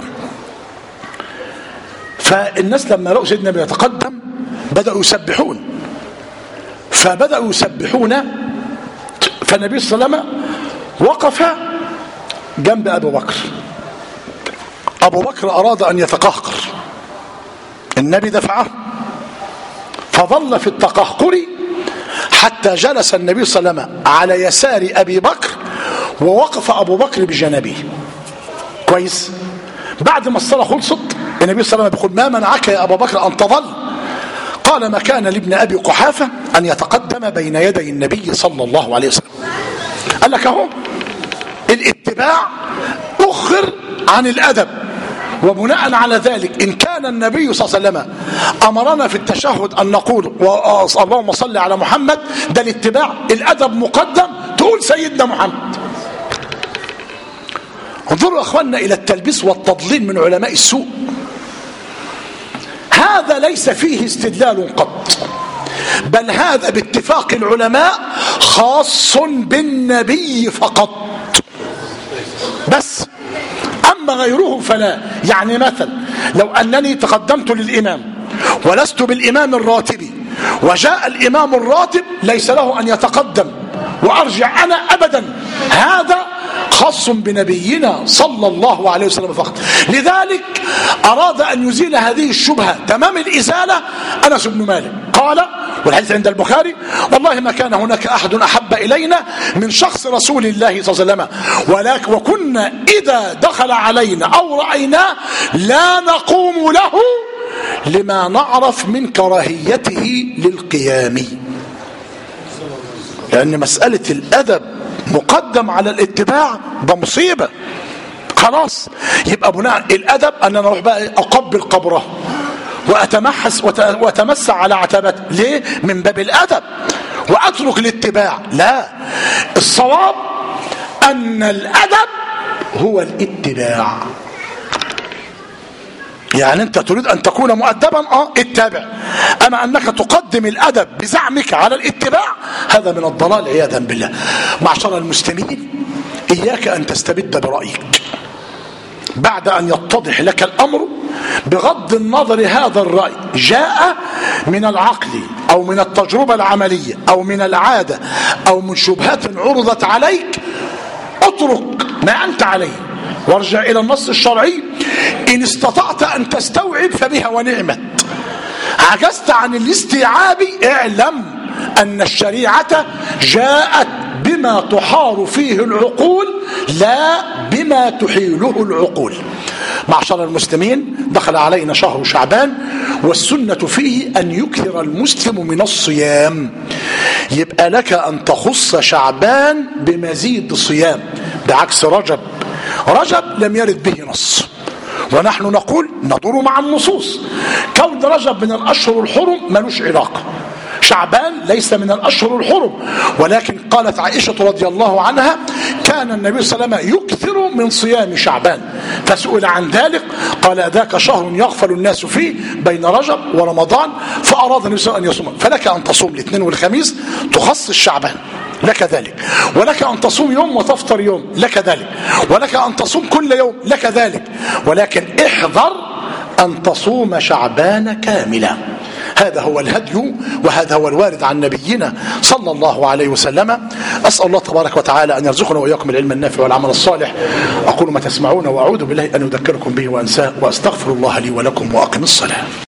فالناس لما رأوا سيدنا النبي يتقدم بدأوا يسبحون، فبدأوا يسبحون. فالنبي صلى الله عليه وسلم وقف جنب أبو بكر. أبو بكر أراد أن يتقهقر، النبي دفعه، فظل في التقهقر حتى جلس النبي صلى الله عليه وسلم على يسار أبي بكر ووقف أبو بكر بجانبه. كويس. بعد ما الصلاة خلصت النبي صلى الله عليه وسلم يقول: ما منعك يا أبا بكر أن تظل؟ قال: ما كان لابن أبي قحافة أن يتقدم بين يدي النبي صلى الله عليه وسلم. قال لك أهو الاتباع أخر عن الأدب. وبناء على ذلك إن كان النبي صلى الله عليه وسلم أمرنا في التشهد أن نقول اللهم صل على محمد، ده الاتباع، الأدب مقدم، تقول سيدنا محمد. انظروا أخواننا إلى التلبيس والتضليل من علماء السوء. هذا ليس فيه استدلال قط. بل هذا باتفاق العلماء خاص بالنبي فقط بس، أما غيره فلا. يعني مثلا لو أنني تقدمت للإمام ولست بالإمام الراتب وجاء الإمام الراتب ليس له أن يتقدم وأرجع أنا أبدا، هذا خاص بنبينا صلى الله عليه وسلم فقط. لذلك أراد أن يزيل هذه الشبهة تمام الإزالة أنس بن مالك قال، والحديث عند البخاري: والله ما كان هناك أحد أحب إلينا من شخص رسول الله صلى الله عليه وسلم، ولكن وكنا إذا دخل علينا أو رأيناه لا نقوم له لما نعرف من كراهيته للقيام. لأن مسألة الأدب مقدم على الاتباع، ده مصيبة. خلاص يبقى بناء الأدب أن أنا أروح بقى أقبل قبره وأتمحس وأتمسع على عتبته، ليه؟ من باب الأدب، وأترك الاتباع. لا، الصواب أن الأدب هو الاتباع. يعني أنت تريد أن تكون مؤدبا، آه اتبع. أما أنك تقدم الأدب بزعمك على الاتباع، هذا من الضلال عياذا بالله. معشر المسلمين، إياك أن تستبد برأيك بعد أن يتضح لك الأمر، بغض النظر هذا الرأي جاء من العقل أو من التجربة العملية أو من العادة أو من شبهات عرضت عليك. اترك ما أنت عليه وارجع إلى النص الشرعي. إن استطعت أن تستوعب فبها ونعمت، عجزت عن الاستيعاب اعلم أن الشريعة جاءت بما تحار فيه العقول لا بما تحيله العقول. معشر المسلمين، دخل علينا شهر شعبان، والسنة فيه أن يكثر المسلم من الصيام. يبقى لك أن تخص شعبان بمزيد صيام، بعكس رجب. رجب لم يرد به نص، ونحن نقول ندور مع النصوص. كون رجب من الأشهر الحرم ملوش علاقة، شعبان ليس من الأشهر الحرم. ولكن قالت عائشة رضي الله عنها: كان النبي صلى الله عليه وسلم يكثر من صيام شعبان، فسئل عن ذلك قال: ذاك شهر يغفل الناس فيه بين رجب ورمضان، فأراد النبي صلى الله عليه وسلم أن يصوم. فلك أن تصوم الاثنين والخميس تخصص شعبان، لك ذلك. ولك أن تصوم يوم وتفطر يوم، لك ذلك. ولك أن تصوم كل يوم، لك ذلك. ولكن احذر أن تصوم شعبان كاملا. هذا هو الهدي وهذا هو الوارد عن نبينا صلى الله عليه وسلم. أسأل الله تبارك وتعالى أن يرزقنا وإياكم العلم النافع والعمل الصالح. أقول ما تسمعون وأعوذ بالله أن أذكركم به وأنساه، وأستغفر الله لي ولكم، وأقم الصلاة.